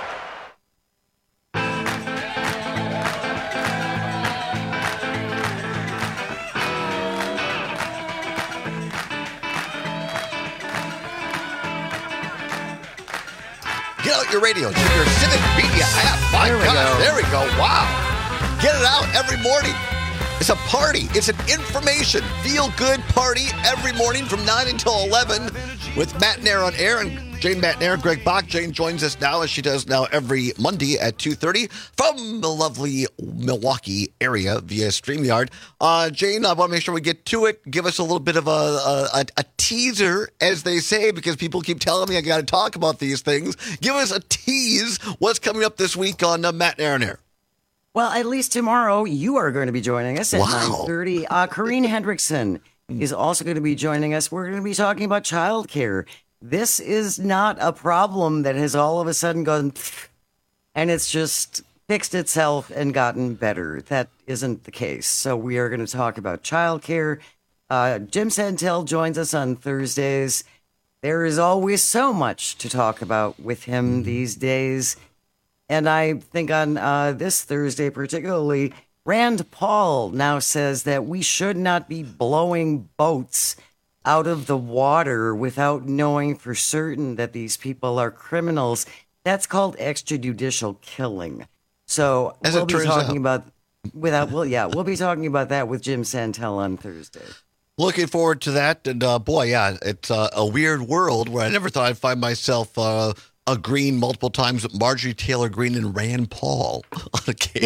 Get out your radio. Check your Civic Media app. My gosh, there we go. Wow. Get it out every morning. It's a party. It's an information, feel-good party every morning from 9 until 11 with Matt Nair on air and Jane Matt Nair, Greg Bach. Jane joins us now, as she does now every Monday at 2:30 from the lovely Milwaukee area via StreamYard. Jane, I want to make sure we get to it. Give us a little bit of a teaser, as they say, because people keep telling me I got to talk about these things. Give us a tease. What's coming up this week on Matt Nair on air? Well, at least tomorrow, you are going to be joining us at 9:30. Corrine Hendrickson is also going to be joining us. We're going to be talking about childcare. This is not a problem that has all of a sudden gone and it's just fixed itself and gotten better. That isn't the case. So we are going to talk about childcare. Jim Santel joins us on Thursdays. There is always so much to talk about with him these days. And I think on this Thursday particularly, Rand Paul now says that we should not be blowing boats out of the water without knowing for certain that these people are criminals. That's called extrajudicial killing. So we'll be talking about we'll be talking about that with Jim Santel on Thursday. Looking forward to that. And it's a weird world where I never thought I'd find myself agreeing multiple times with Marjorie Taylor Greene and Rand Paul on occasion.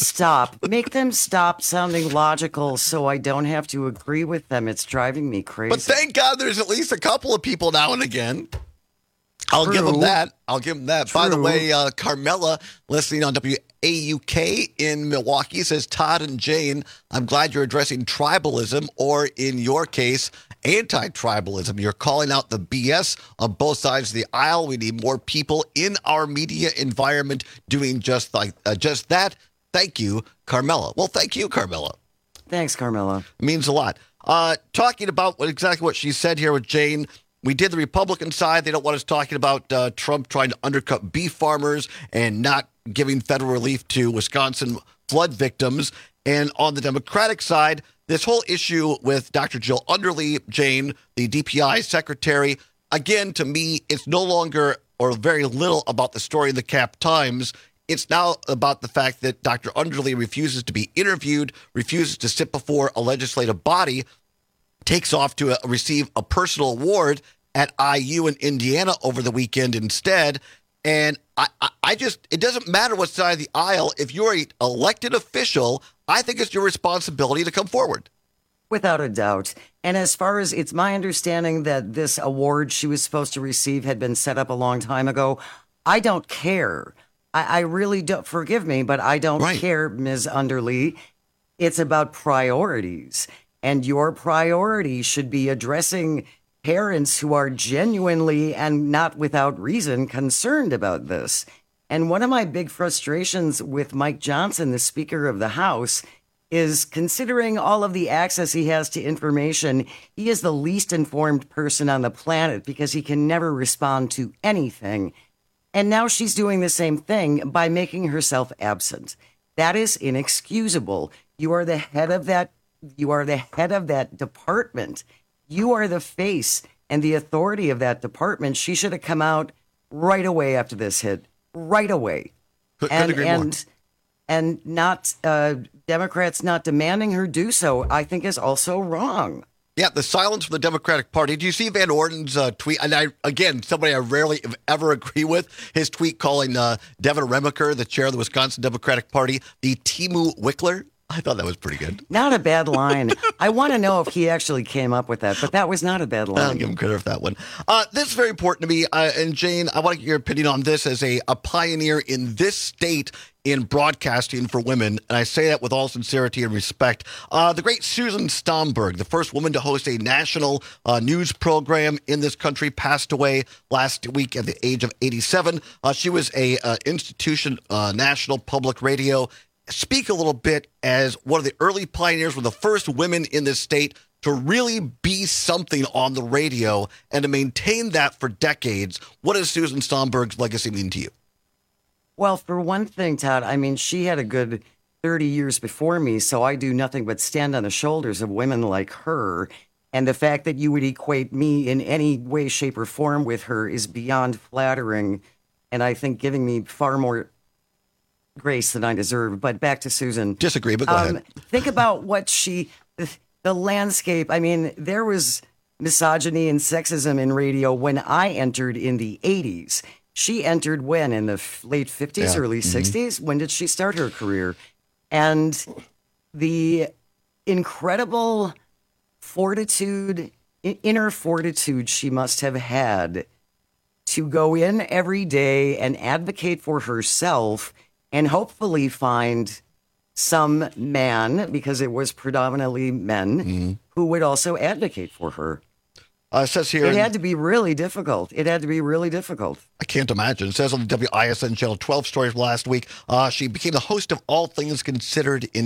Make them stop sounding logical so I don't have to agree with them. It's driving me crazy. But thank God there's at least a couple of people now and again. I'll give them that. True. By the way, Carmela, listening on AUK in Milwaukee says, Todd and Jane, I'm glad you're addressing tribalism, or in your case, anti-tribalism. You're calling out the BS on both sides of the aisle. We need more people in our media environment doing just that. Thank you, Carmela. Well, thank you, Carmela. Thanks, Carmela. It means a lot. Talking about exactly what she said here with Jane, we did the Republican side. They don't want us talking about Trump trying to undercut beef farmers and not giving federal relief to Wisconsin flood victims. And on the Democratic side, this whole issue with Dr. Jill Underly, Jane, the DPI secretary, again, to me, it's no longer or very little about the story in the Cap Times. It's now about the fact that Dr. Underly refuses to be interviewed, refuses to sit before a legislative body, takes off to receive a personal award at IU in Indiana over the weekend instead. And I just, it doesn't matter what side of the aisle. If you're an elected official, I think it's your responsibility to come forward. Without a doubt. And as far as it's my understanding that this award she was supposed to receive had been set up a long time ago, I don't care. I really don't, forgive me, but I don't care, Ms. Underly. It's about priorities. And your priority should be addressing parents who are genuinely and not without reason concerned about this. And one of my big frustrations with Mike Johnson, the Speaker of the House, is considering all of the access he has to information, he is the least informed person on the planet because he can never respond to anything. And now she's doing the same thing by making herself absent. That is inexcusable. You are the head of that. You are the head of that department. You are the face and the authority of that department. She should have come out right away after this hit. Right away. Couldn't agree more. And not Democrats not demanding her do so, I think, is also wrong. Yeah, the silence from the Democratic Party. Do you see Van Orden's tweet? And somebody I rarely ever agree with, his tweet calling Devin Remaker, the chair of the Wisconsin Democratic Party, the Timu Wickler. I thought that was pretty good. Not a bad line. I want to know if he actually came up with that, but that was not a bad line. I'll give him credit for that one. This is very important to me. And Jane, I want to get your opinion on this as a pioneer in this state in broadcasting for women. And I say that with all sincerity and respect. The great Susan Stomberg, the first woman to host a national news program in this country, passed away last week at the age of 87. She was a institution, National Public Radio. Speak a little bit as one of the early pioneers, one of the first women in this state to really be something on the radio and to maintain that for decades. What does Susan Stomberg's legacy mean to you? Well, for one thing, Todd, I mean, she had a good 30 years before me, so I do nothing but stand on the shoulders of women like her. And the fact that you would equate me in any way, shape, or form with her is beyond flattering, and I think giving me far more grace than I deserve. But back to Susan. Disagree, but go ahead. Think about what the landscape. I mean, there was misogyny and sexism in radio when I entered in the 80s. She entered when? In the late 50s, early 60s? When did she start her career? And the incredible fortitude, inner fortitude she must have had to go in every day and advocate for herself and hopefully find some man, because it was predominantly men, who would also advocate for her. It says here... It had to be really difficult. It had to be really difficult. I can't imagine. It says on the WISN Channel 12 stories last week, she became the host of All Things Considered in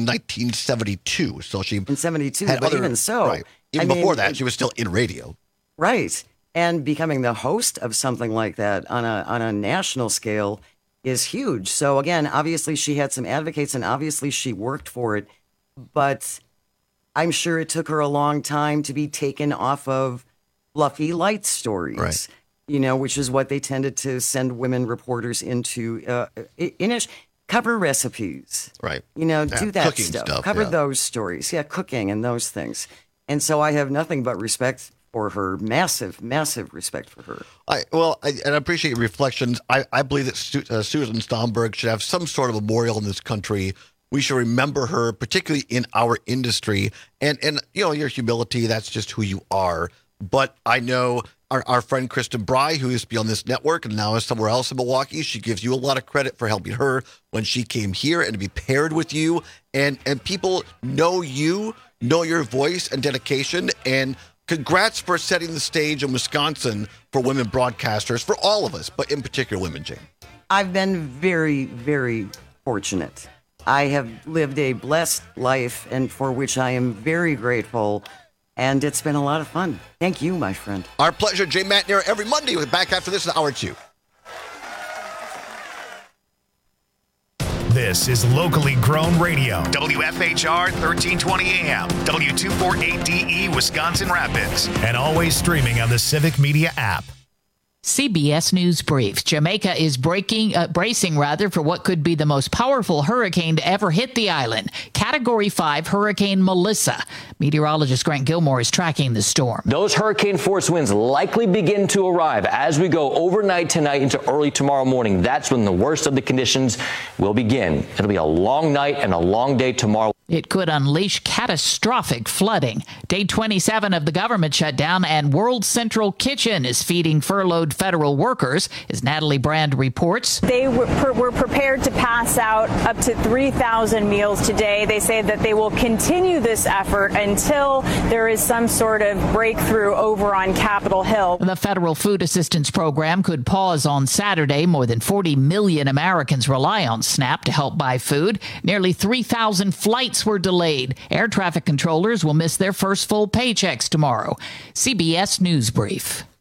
1972. So she... In 72, but even so... Right. Even before that, she was still in radio. Right. And becoming the host of something like that on a national scale is huge. So again, obviously she had some advocates and obviously she worked for it, but I'm sure it took her a long time to be taken off of fluffy light stories, right. You know, which is what they tended to send women reporters into, cover recipes, right? You know, do that cooking stuff, cover those stories. Yeah. Cooking and those things. And so I have nothing but respect for her, massive respect for her. I appreciate your reflections. I believe that Susan Stomberg should have some sort of memorial in this country. We should remember her, particularly in our industry. And you know, your humility, that's just who you are. but I know our friend Kristen Bry, who used to be on this network and now is somewhere else in Milwaukee, she gives you a lot of credit for helping her when she came here and to be paired with you. And people know you, know your voice and dedication. And congrats for setting the stage in Wisconsin for women broadcasters, for all of us, but in particular women, Jane. I've been very, very fortunate. I have lived a blessed life, and for which I am very grateful. And it's been a lot of fun. Thank you, my friend. Our pleasure. Jane McNair every Monday. We'll be back after this in hour 2. This is locally grown radio. WFHR 1320 AM, W248DE Wisconsin Rapids, and always streaming on the Civic Media app. CBS News Brief. Jamaica is bracing for what could be the most powerful hurricane to ever hit the island. Category 5 Hurricane Melissa. Meteorologist Grant Gilmore is tracking the storm. Those hurricane force winds likely begin to arrive as we go overnight tonight into early tomorrow morning. That's when the worst of the conditions will begin. It'll be a long night and a long day tomorrow. It could unleash catastrophic flooding. Day 27 of the government shutdown, and World Central Kitchen is feeding furloughed federal workers, as Natalie Brand reports. They were prepared to pass out up to 3,000 meals today. They say that they will continue this effort until there is some sort of breakthrough over on Capitol Hill. The federal food assistance program could pause on Saturday. More than 40 million Americans rely on SNAP to help buy food. Nearly 3,000 flights were delayed. Air traffic controllers will miss their first full paychecks tomorrow. CBS News Brief.